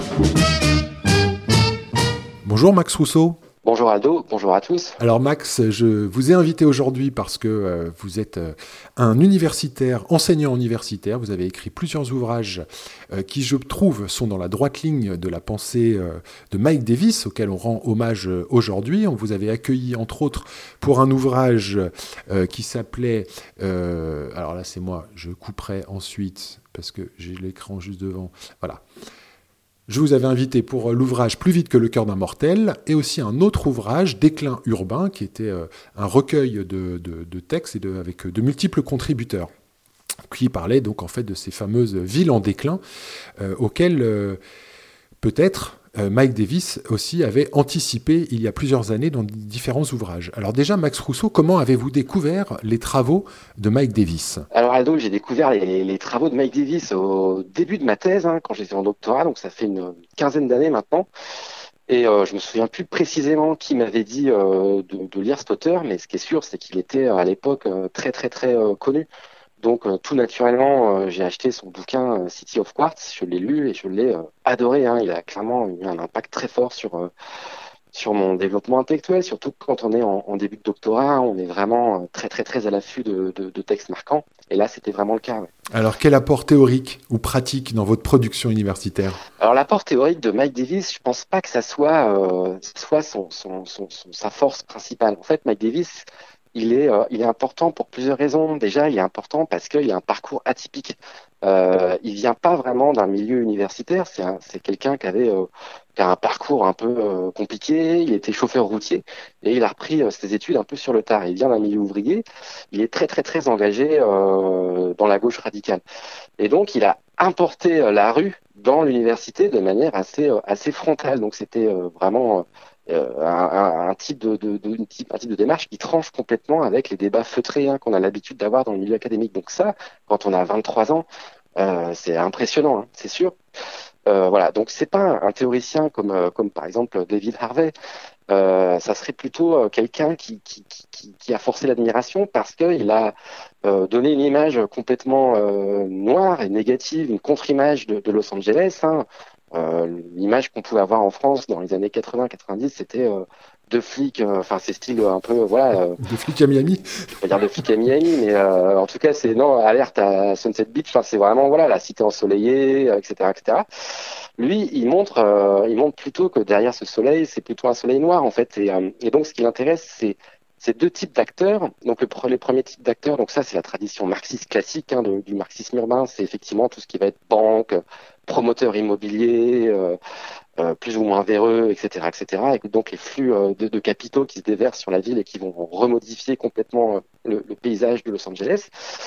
[SPEAKER 4] Bonjour Max Rousseau.
[SPEAKER 9] Bonjour Aldo, bonjour à tous.
[SPEAKER 4] Alors Max, je vous ai invité aujourd'hui parce que euh, vous êtes euh, un universitaire, enseignant universitaire. Vous avez écrit plusieurs ouvrages euh, qui, je trouve, sont dans la droite ligne de la pensée euh, de Mike Davis, auquel on rend hommage euh, aujourd'hui. On vous avait accueilli, entre autres, pour un ouvrage euh, qui s'appelait... Euh, alors là, c'est moi, je couperai ensuite, parce que j'ai l'écran juste devant. Voilà. Je vous avais invité pour l'ouvrage Plus vite que le cœur d'un mortel et aussi un autre ouvrage, Déclin urbain, qui était euh, un recueil de, de, de textes et de, avec de multiples contributeurs, qui parlait donc en fait de ces fameuses villes en déclin euh, auxquelles euh, peut-être euh, Mike Davis aussi avait anticipé il y a plusieurs années dans différents ouvrages. Alors déjà, Max Rousseau, comment avez-vous découvert les travaux de Mike Davis ?
[SPEAKER 9] Alors Aldo, j'ai découvert les, les travaux de Mike Davis au début de ma thèse, hein, quand j'étais en doctorat, donc ça fait une quinzaine d'années maintenant. Et euh, je me souviens plus précisément qui m'avait dit euh, de, de lire cet auteur, mais ce qui est sûr, c'est qu'il était à l'époque euh, très très très euh, connu. Donc euh, tout naturellement, euh, j'ai acheté son bouquin euh, City of Quartz, je l'ai lu et je l'ai euh, adoré. Hein. Il a clairement eu un impact très fort sur euh, sur mon développement intellectuel, surtout quand on est en, en début de doctorat, on est vraiment euh, très très très à l'affût de, de, de textes marquants. Et là, c'était vraiment le cas. Ouais.
[SPEAKER 4] Alors, quel apport théorique ou pratique dans votre production universitaire ?
[SPEAKER 9] Alors, l'apport théorique de Mike Davis, je pense pas que ça soit euh, soit son, son, son, son sa force principale. En fait, Mike Davis, il est, euh, il est important pour plusieurs raisons. Déjà, il est important parce qu'il a un parcours atypique. Euh, il vient pas vraiment d'un milieu universitaire. C'est, un, c'est quelqu'un qui avait euh, qui a un parcours un peu euh, compliqué. Il était chauffeur routier et il a repris euh, ses études un peu sur le tard. Il vient d'un milieu ouvrier. Il est très très très engagé euh, dans la gauche radicale. Et donc il a importé euh, la rue dans l'université de manière assez euh, assez frontale. Donc c'était euh, vraiment euh, un, un, un type de, de, de une type, un type de démarche qui tranche complètement avec les débats feutrés hein, qu'on a l'habitude d'avoir dans le milieu académique. Donc ça, quand on a vingt-trois ans, euh, c'est impressionnant, hein, c'est sûr. Euh, voilà, donc c'est pas un, un théoricien comme euh, comme par exemple David Harvey. Euh, ça serait plutôt euh, quelqu'un qui, qui qui qui a forcé l'admiration parce qu'il a euh, donné une image complètement euh, noire et négative, une contre-image de, de Los Angeles. Hein. Euh, l'image qu'on pouvait avoir en France dans les années quatre-vingts quatre-vingt-dix, c'était euh, deux flics, enfin euh, c'est style un peu voilà. Euh,
[SPEAKER 4] deux flics à Miami.
[SPEAKER 9] Je vais pas dire deux flics à Miami, mais euh, en tout cas c'est non alerte à Sunset Beach. Enfin c'est vraiment voilà la cité ensoleillée, et cetera, et cetera. Lui, il montre, euh, il montre plutôt que derrière ce soleil, c'est plutôt un soleil noir en fait. Et, euh, et donc, ce qui l'intéresse, c'est ces deux types d'acteurs. Donc, le, le premier type d'acteur, donc ça, c'est la tradition marxiste classique hein, de, du marxisme urbain. C'est effectivement tout ce qui va être banque, promoteur immobilier, euh, euh, plus ou moins véreux, et cetera, et cetera. Et donc, les flux euh, de, de capitaux qui se déversent sur la ville et qui vont remodifier complètement euh, le, le paysage de Los Angeles.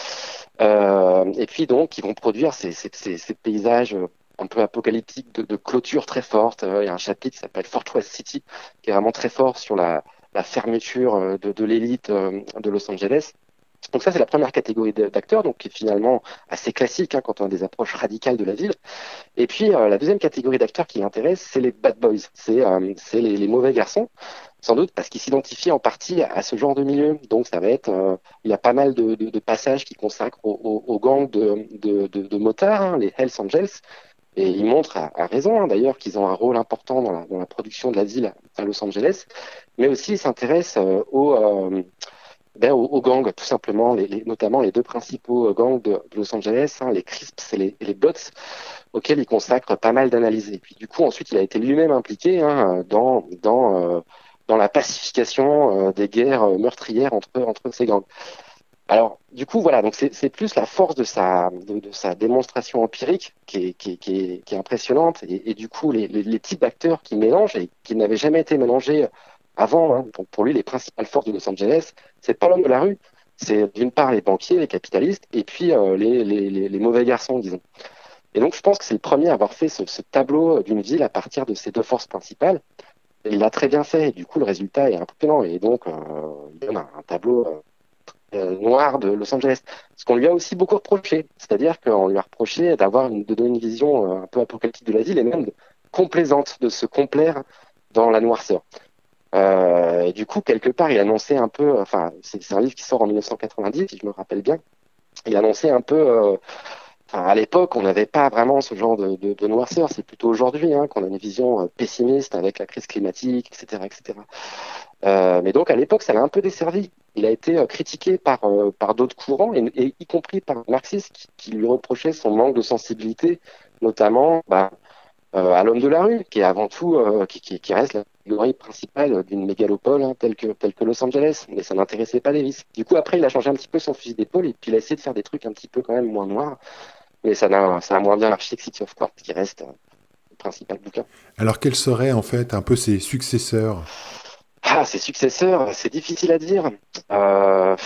[SPEAKER 9] Euh, et puis donc, ils vont produire ces, ces, ces, ces paysages un peu apocalyptique de, de clôture très forte. Euh, il y a un chapitre qui s'appelle Fort West City qui est vraiment très fort sur la, la fermeture de, de l'élite euh, de Los Angeles. Donc ça, c'est la première catégorie d'acteurs, donc qui est finalement assez classique hein, quand on a des approches radicales de la ville. Et puis euh, la deuxième catégorie d'acteurs qui l'intéresse, c'est les bad boys, c'est euh, c'est les, les mauvais garçons, sans doute parce qu'ils s'identifient en partie à ce genre de milieu. Donc ça va être, euh, il y a pas mal de, de, de passages qui consacrent aux au, au gangs de, de, de, de motards, hein, les Hells Angels. Et ils montrent, à, à raison hein, d'ailleurs, qu'ils ont un rôle important dans la, dans la production de la ville à Los Angeles, mais aussi ils s'intéressent euh, aux, euh, ben, aux, aux gangs, tout simplement, les, les, notamment les deux principaux gangs de, de Los Angeles, hein, les Crisps et les, et les Bloods, auxquels il consacre pas mal d'analyses. Et puis du coup, ensuite, il a été lui-même impliqué hein, dans, dans, euh, dans la pacification euh, des guerres meurtrières entre, entre ces gangs. Alors, du coup, voilà, donc c'est, c'est plus la force de sa, de, de sa démonstration empirique qui est, qui est, qui est, qui est impressionnante et, et du coup, les, les, les types d'acteurs qui mélangent et qui n'avaient jamais été mélangés avant. Hein, donc pour lui, les principales forces de Los Angeles, c'est pas l'homme de la rue, c'est d'une part les banquiers, les capitalistes et puis euh, les, les, les, les mauvais garçons, disons. Et donc, je pense que c'est le premier à avoir fait ce, ce tableau d'une ville à partir de ces deux forces principales. Et il l'a très bien fait et du coup, le résultat est impressionnant et donc, euh, il donne un, un tableau euh, noir de Los Angeles. Ce qu'on lui a aussi beaucoup reproché, c'est-à-dire qu'on lui a reproché d'avoir une, de donner une vision un peu apocalyptique de la ville et même complaisante, de se complaire dans la noirceur. Euh, et du coup, quelque part, il annonçait un peu, enfin, c'est, c'est un livre qui sort en dix-neuf cent quatre-vingt-dix, si je me rappelle bien, il annonçait un peu, euh, enfin, à l'époque, on n'avait pas vraiment ce genre de, de, de noirceur, c'est plutôt aujourd'hui hein, qu'on a une vision pessimiste avec la crise climatique, et cetera, et cetera. Euh, mais donc à l'époque, ça l'a un peu desservi. Il a été euh, critiqué par euh, par d'autres courants, et, et y compris par Marxiste, qui, qui lui reprochait son manque de sensibilité, notamment bah, euh, à l'homme de la rue, qui est avant tout, euh, qui, qui, qui reste la catégorie principale d'une mégalopole hein, telle que telle que Los Angeles. Mais ça n'intéressait pas Davis. Du coup, après, il a changé un petit peu son fusil d'épaule et puis il a essayé de faire des trucs un petit peu quand même moins noirs. Mais ça n'a ça a moins bien marché que City of Quartz, qui reste euh, le principal bouquin.
[SPEAKER 4] Alors, quels seraient en fait un peu ses successeurs?
[SPEAKER 9] Ah, ses successeurs, c'est difficile à dire. Euh,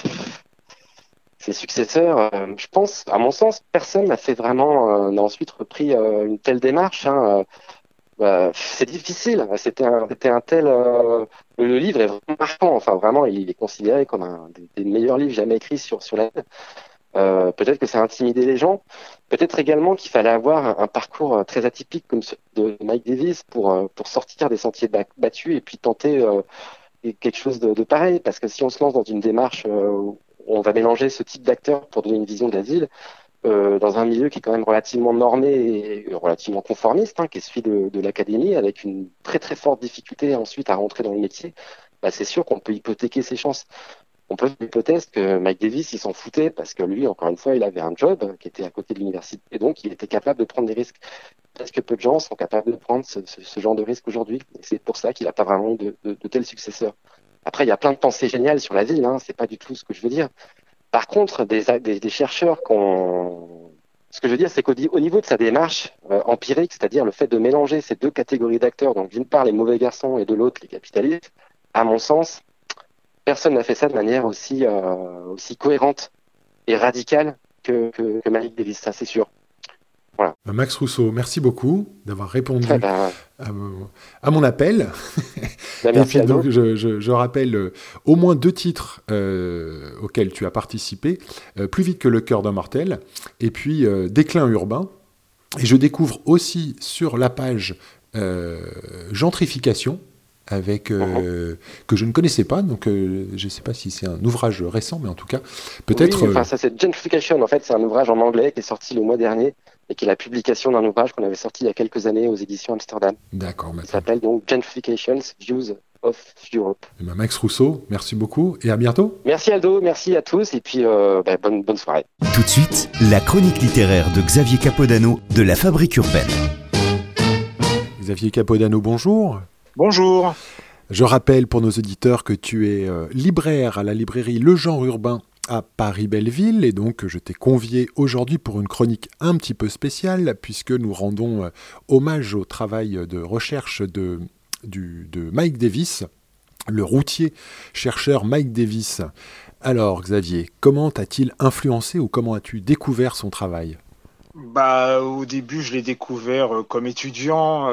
[SPEAKER 9] ses successeurs, euh, je pense, à mon sens, personne n'a fait vraiment, euh, n'a ensuite repris euh, une telle démarche. Hein. Euh, c'est difficile. C'était un, c'était un tel. Euh, le livre est vraiment marquant. Enfin, vraiment, il est considéré comme un des, des meilleurs livres jamais écrits sur sur la. Euh, peut-être que ça a intimidé les gens. Peut-être également qu'il fallait avoir un parcours très atypique comme celui de Mike Davis pour pour sortir des sentiers battus et puis tenter euh, quelque chose de, de pareil. Parce que si on se lance dans une démarche euh, où on va mélanger ce type d'acteurs pour donner une vision de la ville euh, dans un milieu qui est quand même relativement normé et relativement conformiste, hein, qui est celui de, de l'académie, avec une très très forte difficulté ensuite à rentrer dans le métier, bah, c'est sûr qu'on peut hypothéquer ses chances. On peut faire l'hypothèse que Mike Davis, il s'en foutait parce que lui, encore une fois, il avait un job qui était à côté de l'université et donc il était capable de prendre des risques. Parce que peu de gens sont capables de prendre ce, ce, ce genre de risque aujourd'hui. Et c'est pour ça qu'il n'a pas vraiment eu de, de, de tels successeurs. Après, il y a plein de pensées géniales sur la ville, hein, c'est pas du tout ce que je veux dire. Par contre, des, des, des chercheurs qui ont, Ce que je veux dire, c'est qu'au au niveau de sa démarche euh, empirique, c'est-à-dire le fait de mélanger ces deux catégories d'acteurs, donc d'une part les mauvais garçons et de l'autre les capitalistes, à mon sens, personne n'a fait ça de manière aussi, euh, aussi cohérente et radicale que, que, que Mike Davis, ça c'est sûr. Voilà.
[SPEAKER 4] Max Rousseau, merci beaucoup d'avoir répondu
[SPEAKER 9] Ah bah,
[SPEAKER 4] à, mon, à mon appel.
[SPEAKER 9] bah,
[SPEAKER 4] Et
[SPEAKER 9] merci
[SPEAKER 4] puis
[SPEAKER 9] à
[SPEAKER 4] donc,
[SPEAKER 9] vous.
[SPEAKER 4] je, je, je rappelle euh, au moins deux titres euh, auxquels tu as participé, euh, Plus vite que le cœur d'un mortel, et puis euh, Déclin urbain. Et je découvre aussi sur la page euh, Gentrification, avec, euh,
[SPEAKER 9] Uh-huh.
[SPEAKER 4] que je ne connaissais pas, donc euh, je ne sais pas si c'est un ouvrage récent, mais en tout cas, peut-être...
[SPEAKER 9] Oui, enfin,
[SPEAKER 4] euh,
[SPEAKER 9] ça c'est Gentrification. En fait, c'est un ouvrage en anglais qui est sorti le mois dernier et qui est la publication d'un ouvrage qu'on avait sorti il y a quelques années aux éditions Amsterdam.
[SPEAKER 4] D'accord,
[SPEAKER 9] Il
[SPEAKER 4] maintenant.
[SPEAKER 9] s'appelle donc Gentrification's Views of Europe.
[SPEAKER 4] Eh ben, Max Rousseau, merci beaucoup, et à bientôt.
[SPEAKER 9] Merci Aldo, merci à tous et puis euh, bah, bonne, bonne soirée.
[SPEAKER 3] Tout de suite, la chronique littéraire de Xavier Capodano de la Fabrique urbaine.
[SPEAKER 4] Xavier Capodano, bonjour.
[SPEAKER 10] Bonjour.
[SPEAKER 4] Je rappelle pour nos auditeurs que tu es euh, libraire à la librairie Le Genre Urbain à Paris-Belleville, et donc je t'ai convié aujourd'hui pour une chronique un petit peu spéciale, puisque nous rendons euh, hommage au travail de recherche de, du, de Mike Davis, le routier chercheur Mike Davis. Alors Xavier, comment t'a-t-il influencé ou comment as-tu découvert son travail ?
[SPEAKER 10] Bah, au début, je l'ai découvert euh, comme étudiant,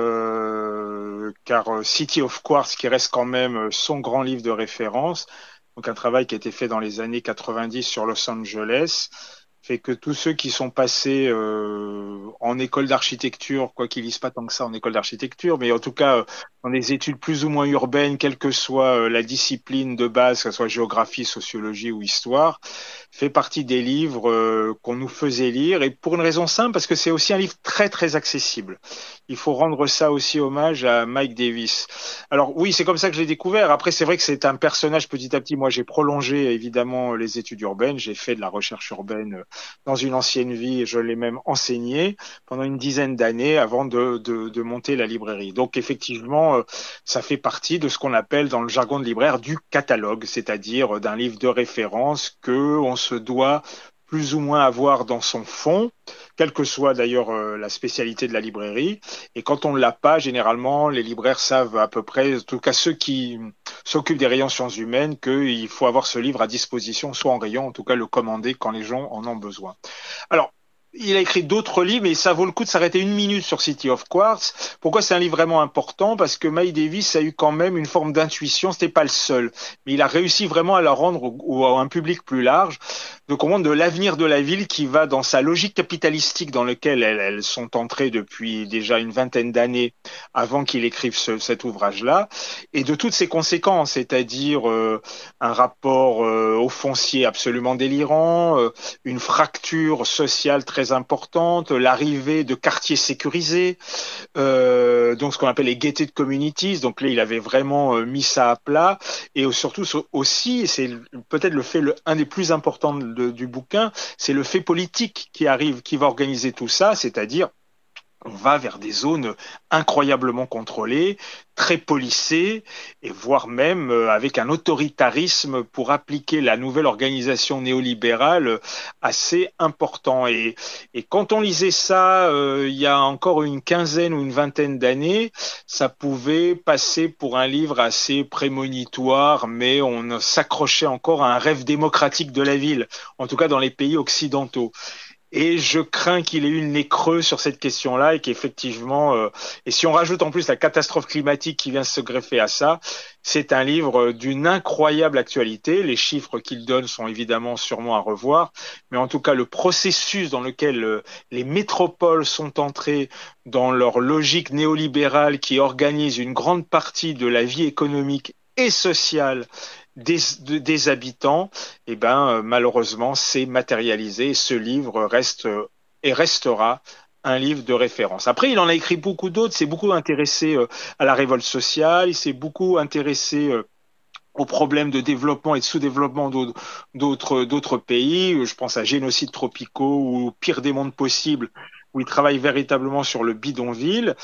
[SPEAKER 10] euh, car euh, City of Quartz, qui reste quand même euh, son grand livre de référence, donc un travail qui a été fait dans les années quatre-vingt-dix sur Los Angeles, fait que tous ceux qui sont passés euh, en école d'architecture, quoi qu'ils lisent pas tant que ça en école d'architecture, mais en tout cas euh, dans des études plus ou moins urbaines, quelle que soit euh, la discipline de base, que ce soit géographie, sociologie ou histoire, fait partie des livres euh, qu'on nous faisait lire, et pour une raison simple, parce que c'est aussi un livre très très accessible. Il faut rendre ça aussi hommage à Mike Davis. Alors oui, c'est comme ça que je l'ai découvert. Après, c'est vrai que c'est un personnage petit à petit. Moi, j'ai prolongé évidemment les études urbaines. J'ai fait de la recherche urbaine dans une ancienne vie et je l'ai même enseigné pendant une dizaine d'années avant de, de, de monter la librairie. Donc effectivement, ça fait partie de ce qu'on appelle dans le jargon de libraire du catalogue, c'est-à-dire d'un livre de référence que on se doit plus ou moins avoir dans son fond, quelle que soit d'ailleurs euh, la spécialité de la librairie. Et quand on ne l'a pas, généralement, les libraires savent à peu près, en tout cas ceux qui s'occupent des rayons sciences humaines, qu'il faut avoir ce livre à disposition, soit en rayon, en tout cas le commander quand les gens en ont besoin. Alors, il a écrit d'autres livres, mais ça vaut le coup de s'arrêter une minute sur City of Quartz. Pourquoi c'est un livre vraiment important? Parce que Mike Davis a eu quand même une forme d'intuition, c'était pas le seul, mais il a réussi vraiment à la rendre au, au, à un public plus large, de comprendre de l'avenir de la ville qui va dans sa logique capitalistique dans laquelle elles, elles sont entrées depuis déjà une vingtaine d'années avant qu'il écrive ce, cet ouvrage-là, et de toutes ses conséquences, c'est-à-dire euh, un rapport euh, au foncier absolument délirant, euh, une fracture sociale très importante, l'arrivée de quartiers sécurisés, euh, donc ce qu'on appelle les gated communities. Donc là, il avait vraiment euh, mis ça à plat, et surtout aussi, et c'est peut-être le fait le, un des plus importants de, du bouquin, c'est le fait politique qui arrive, qui va organiser tout ça, c'est-à-dire on va vers des zones incroyablement contrôlées, très policées, et voire même avec un autoritarisme pour appliquer la nouvelle organisation néolibérale assez important. Et, et quand on lisait ça euh, il y a encore une quinzaine ou une vingtaine d'années, ça pouvait passer pour un livre assez prémonitoire, mais on s'accrochait encore à un rêve démocratique de la ville, en tout cas dans les pays occidentaux. Et je crains qu'il ait eu le nez creux sur cette question-là et qu'effectivement, euh, et si on rajoute en plus la catastrophe climatique qui vient se greffer à ça, c'est un livre d'une incroyable actualité. Les chiffres qu'il donne sont évidemment sûrement à revoir, mais en tout cas, le processus dans lequel euh, les métropoles sont entrées dans leur logique néolibérale qui organise une grande partie de la vie économique et sociale Des, de, des habitants, eh ben, euh, malheureusement, c'est matérialisé et ce livre reste euh, et restera un livre de référence. Après, il en a écrit beaucoup d'autres, s'est beaucoup intéressé euh, à la révolte sociale, il s'est beaucoup intéressé euh, aux problèmes de développement et de sous-développement d'autres, d'autres, d'autres pays. Je pense à génocides tropicaux ou pire des mondes possibles, où il travaille véritablement sur le bidonville.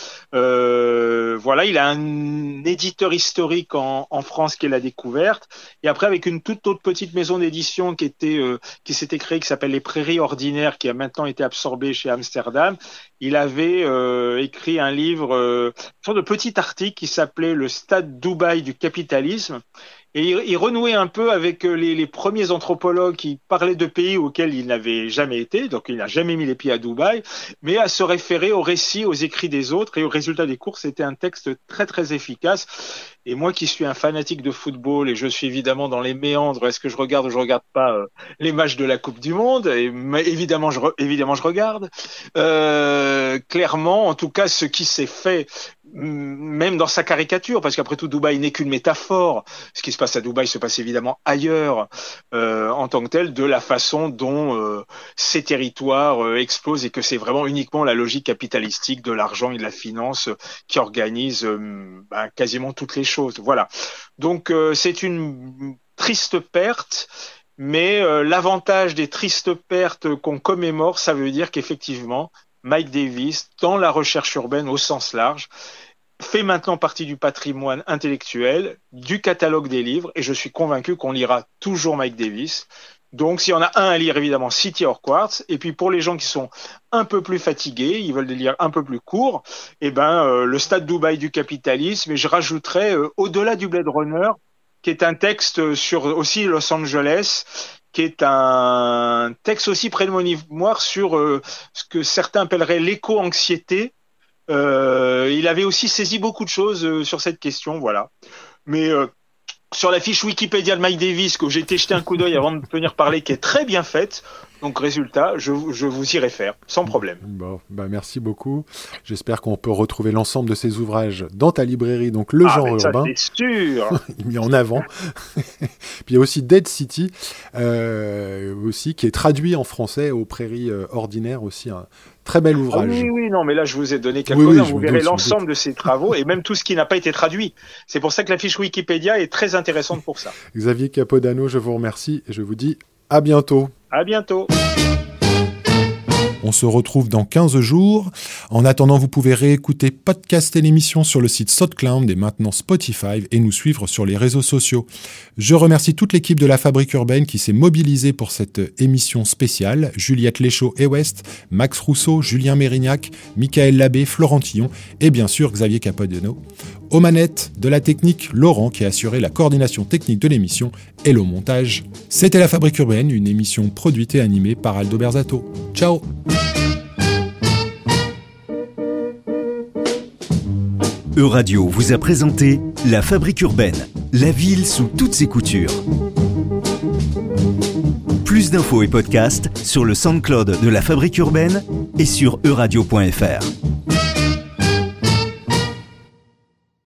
[SPEAKER 10] Euh, voilà, il a un éditeur historique en, en France qui est La Découverte, et après avec une toute autre petite maison d'édition qui était euh, qui s'était créée, qui s'appelle Les Prairies Ordinaires, qui a maintenant été absorbée chez Amsterdam. Il avait euh, écrit un livre, euh, une sorte de petit article qui s'appelait Le Stade Dubaï du capitalisme. Et il, il renouait un peu avec les, les premiers anthropologues qui parlaient de pays auxquels il n'avait jamais été, donc il n'a jamais mis les pieds à Dubaï, mais à se référer aux récits, aux écrits des autres, et au résultat des cours, c'était un texte très très efficace. Et moi qui suis un fanatique de football, et je suis évidemment dans les méandres, est-ce que je regarde ou je regarde pas euh, les matchs de la Coupe du Monde, et, mais évidemment, je re, évidemment je regarde. Euh, clairement, en tout cas, ce qui s'est fait, même dans sa caricature, parce qu'après tout, Dubaï n'est qu'une métaphore. Ce qui se passe à Dubaï se passe évidemment ailleurs euh, en tant que tel, de la façon dont euh, ces territoires euh, explosent, et que c'est vraiment uniquement la logique capitalistique de l'argent et de la finance euh, qui organise euh, ben, quasiment toutes les choses. Voilà. Donc euh, c'est une triste perte. Mais euh, l'avantage des tristes pertes qu'on commémore, ça veut dire qu'effectivement, Mike Davis, dans la recherche urbaine au sens large, fait maintenant partie du patrimoine intellectuel, du catalogue des livres, et je suis convaincu qu'on lira toujours Mike Davis. Donc, s'il y en a un à lire, évidemment, City or Quartz. Et puis, pour les gens qui sont un peu plus fatigués, ils veulent des livres un peu plus courts, eh ben, euh, Le Stade Dubaï du capitalisme. Et je rajouterais euh, Au-delà du Blade Runner, qui est un texte sur aussi Los Angeles, qui est un texte aussi prémonitoire sur euh, ce que certains appelleraient l'éco-anxiété. Euh, il avait aussi saisi beaucoup de choses euh, sur cette question, voilà. Mais euh, sur la fiche Wikipédia de Mike Davis, que j'ai été jeter un coup d'œil avant de venir parler, qui est très bien faite, donc résultat, je, je vous y réfère, sans problème.
[SPEAKER 4] Bon, bah merci beaucoup. J'espère qu'on peut retrouver l'ensemble de ces ouvrages dans ta librairie, donc Le
[SPEAKER 10] ah,
[SPEAKER 4] Genre
[SPEAKER 10] mais ça,
[SPEAKER 4] Urbain.
[SPEAKER 10] C'est sûr.
[SPEAKER 4] Mis en avant. Puis il y a aussi Dead City, euh, aussi, qui est traduit en français aux Prairies euh, Ordinaires, aussi un très bel ouvrage.
[SPEAKER 10] Ah oui, oui, non, mais là, je vous ai donné quelques-uns.
[SPEAKER 4] Oui, oui,
[SPEAKER 10] vous verrez l'ensemble de ces travaux et même tout ce qui n'a pas été traduit. C'est pour ça que la fiche Wikipédia est très intéressante pour ça.
[SPEAKER 4] Xavier Capodano, je vous remercie et je vous dis à bientôt.
[SPEAKER 10] À bientôt.
[SPEAKER 4] On se retrouve dans quinze jours. En attendant, vous pouvez réécouter, podcaster l'émission sur le site SoundCloud et maintenant Spotify et nous suivre sur les réseaux sociaux. Je remercie toute l'équipe de La Fabrique Urbaine qui s'est mobilisée pour cette émission spéciale. Juliette Léchaud et West, Max Rousseau, Julien Mérignac, Michael Labbé, Florent Tillon et bien sûr Xavier Capodano. Aux manettes de la technique, Laurent qui a assuré la coordination technique de l'émission et le montage. C'était La Fabrique Urbaine, une émission produite et animée par Aldo Berzato. Ciao.
[SPEAKER 3] Euradio vous a présenté La Fabrique Urbaine, la ville sous toutes ses coutures. Plus d'infos et podcasts sur le SoundCloud de La Fabrique Urbaine et sur euradio point f r.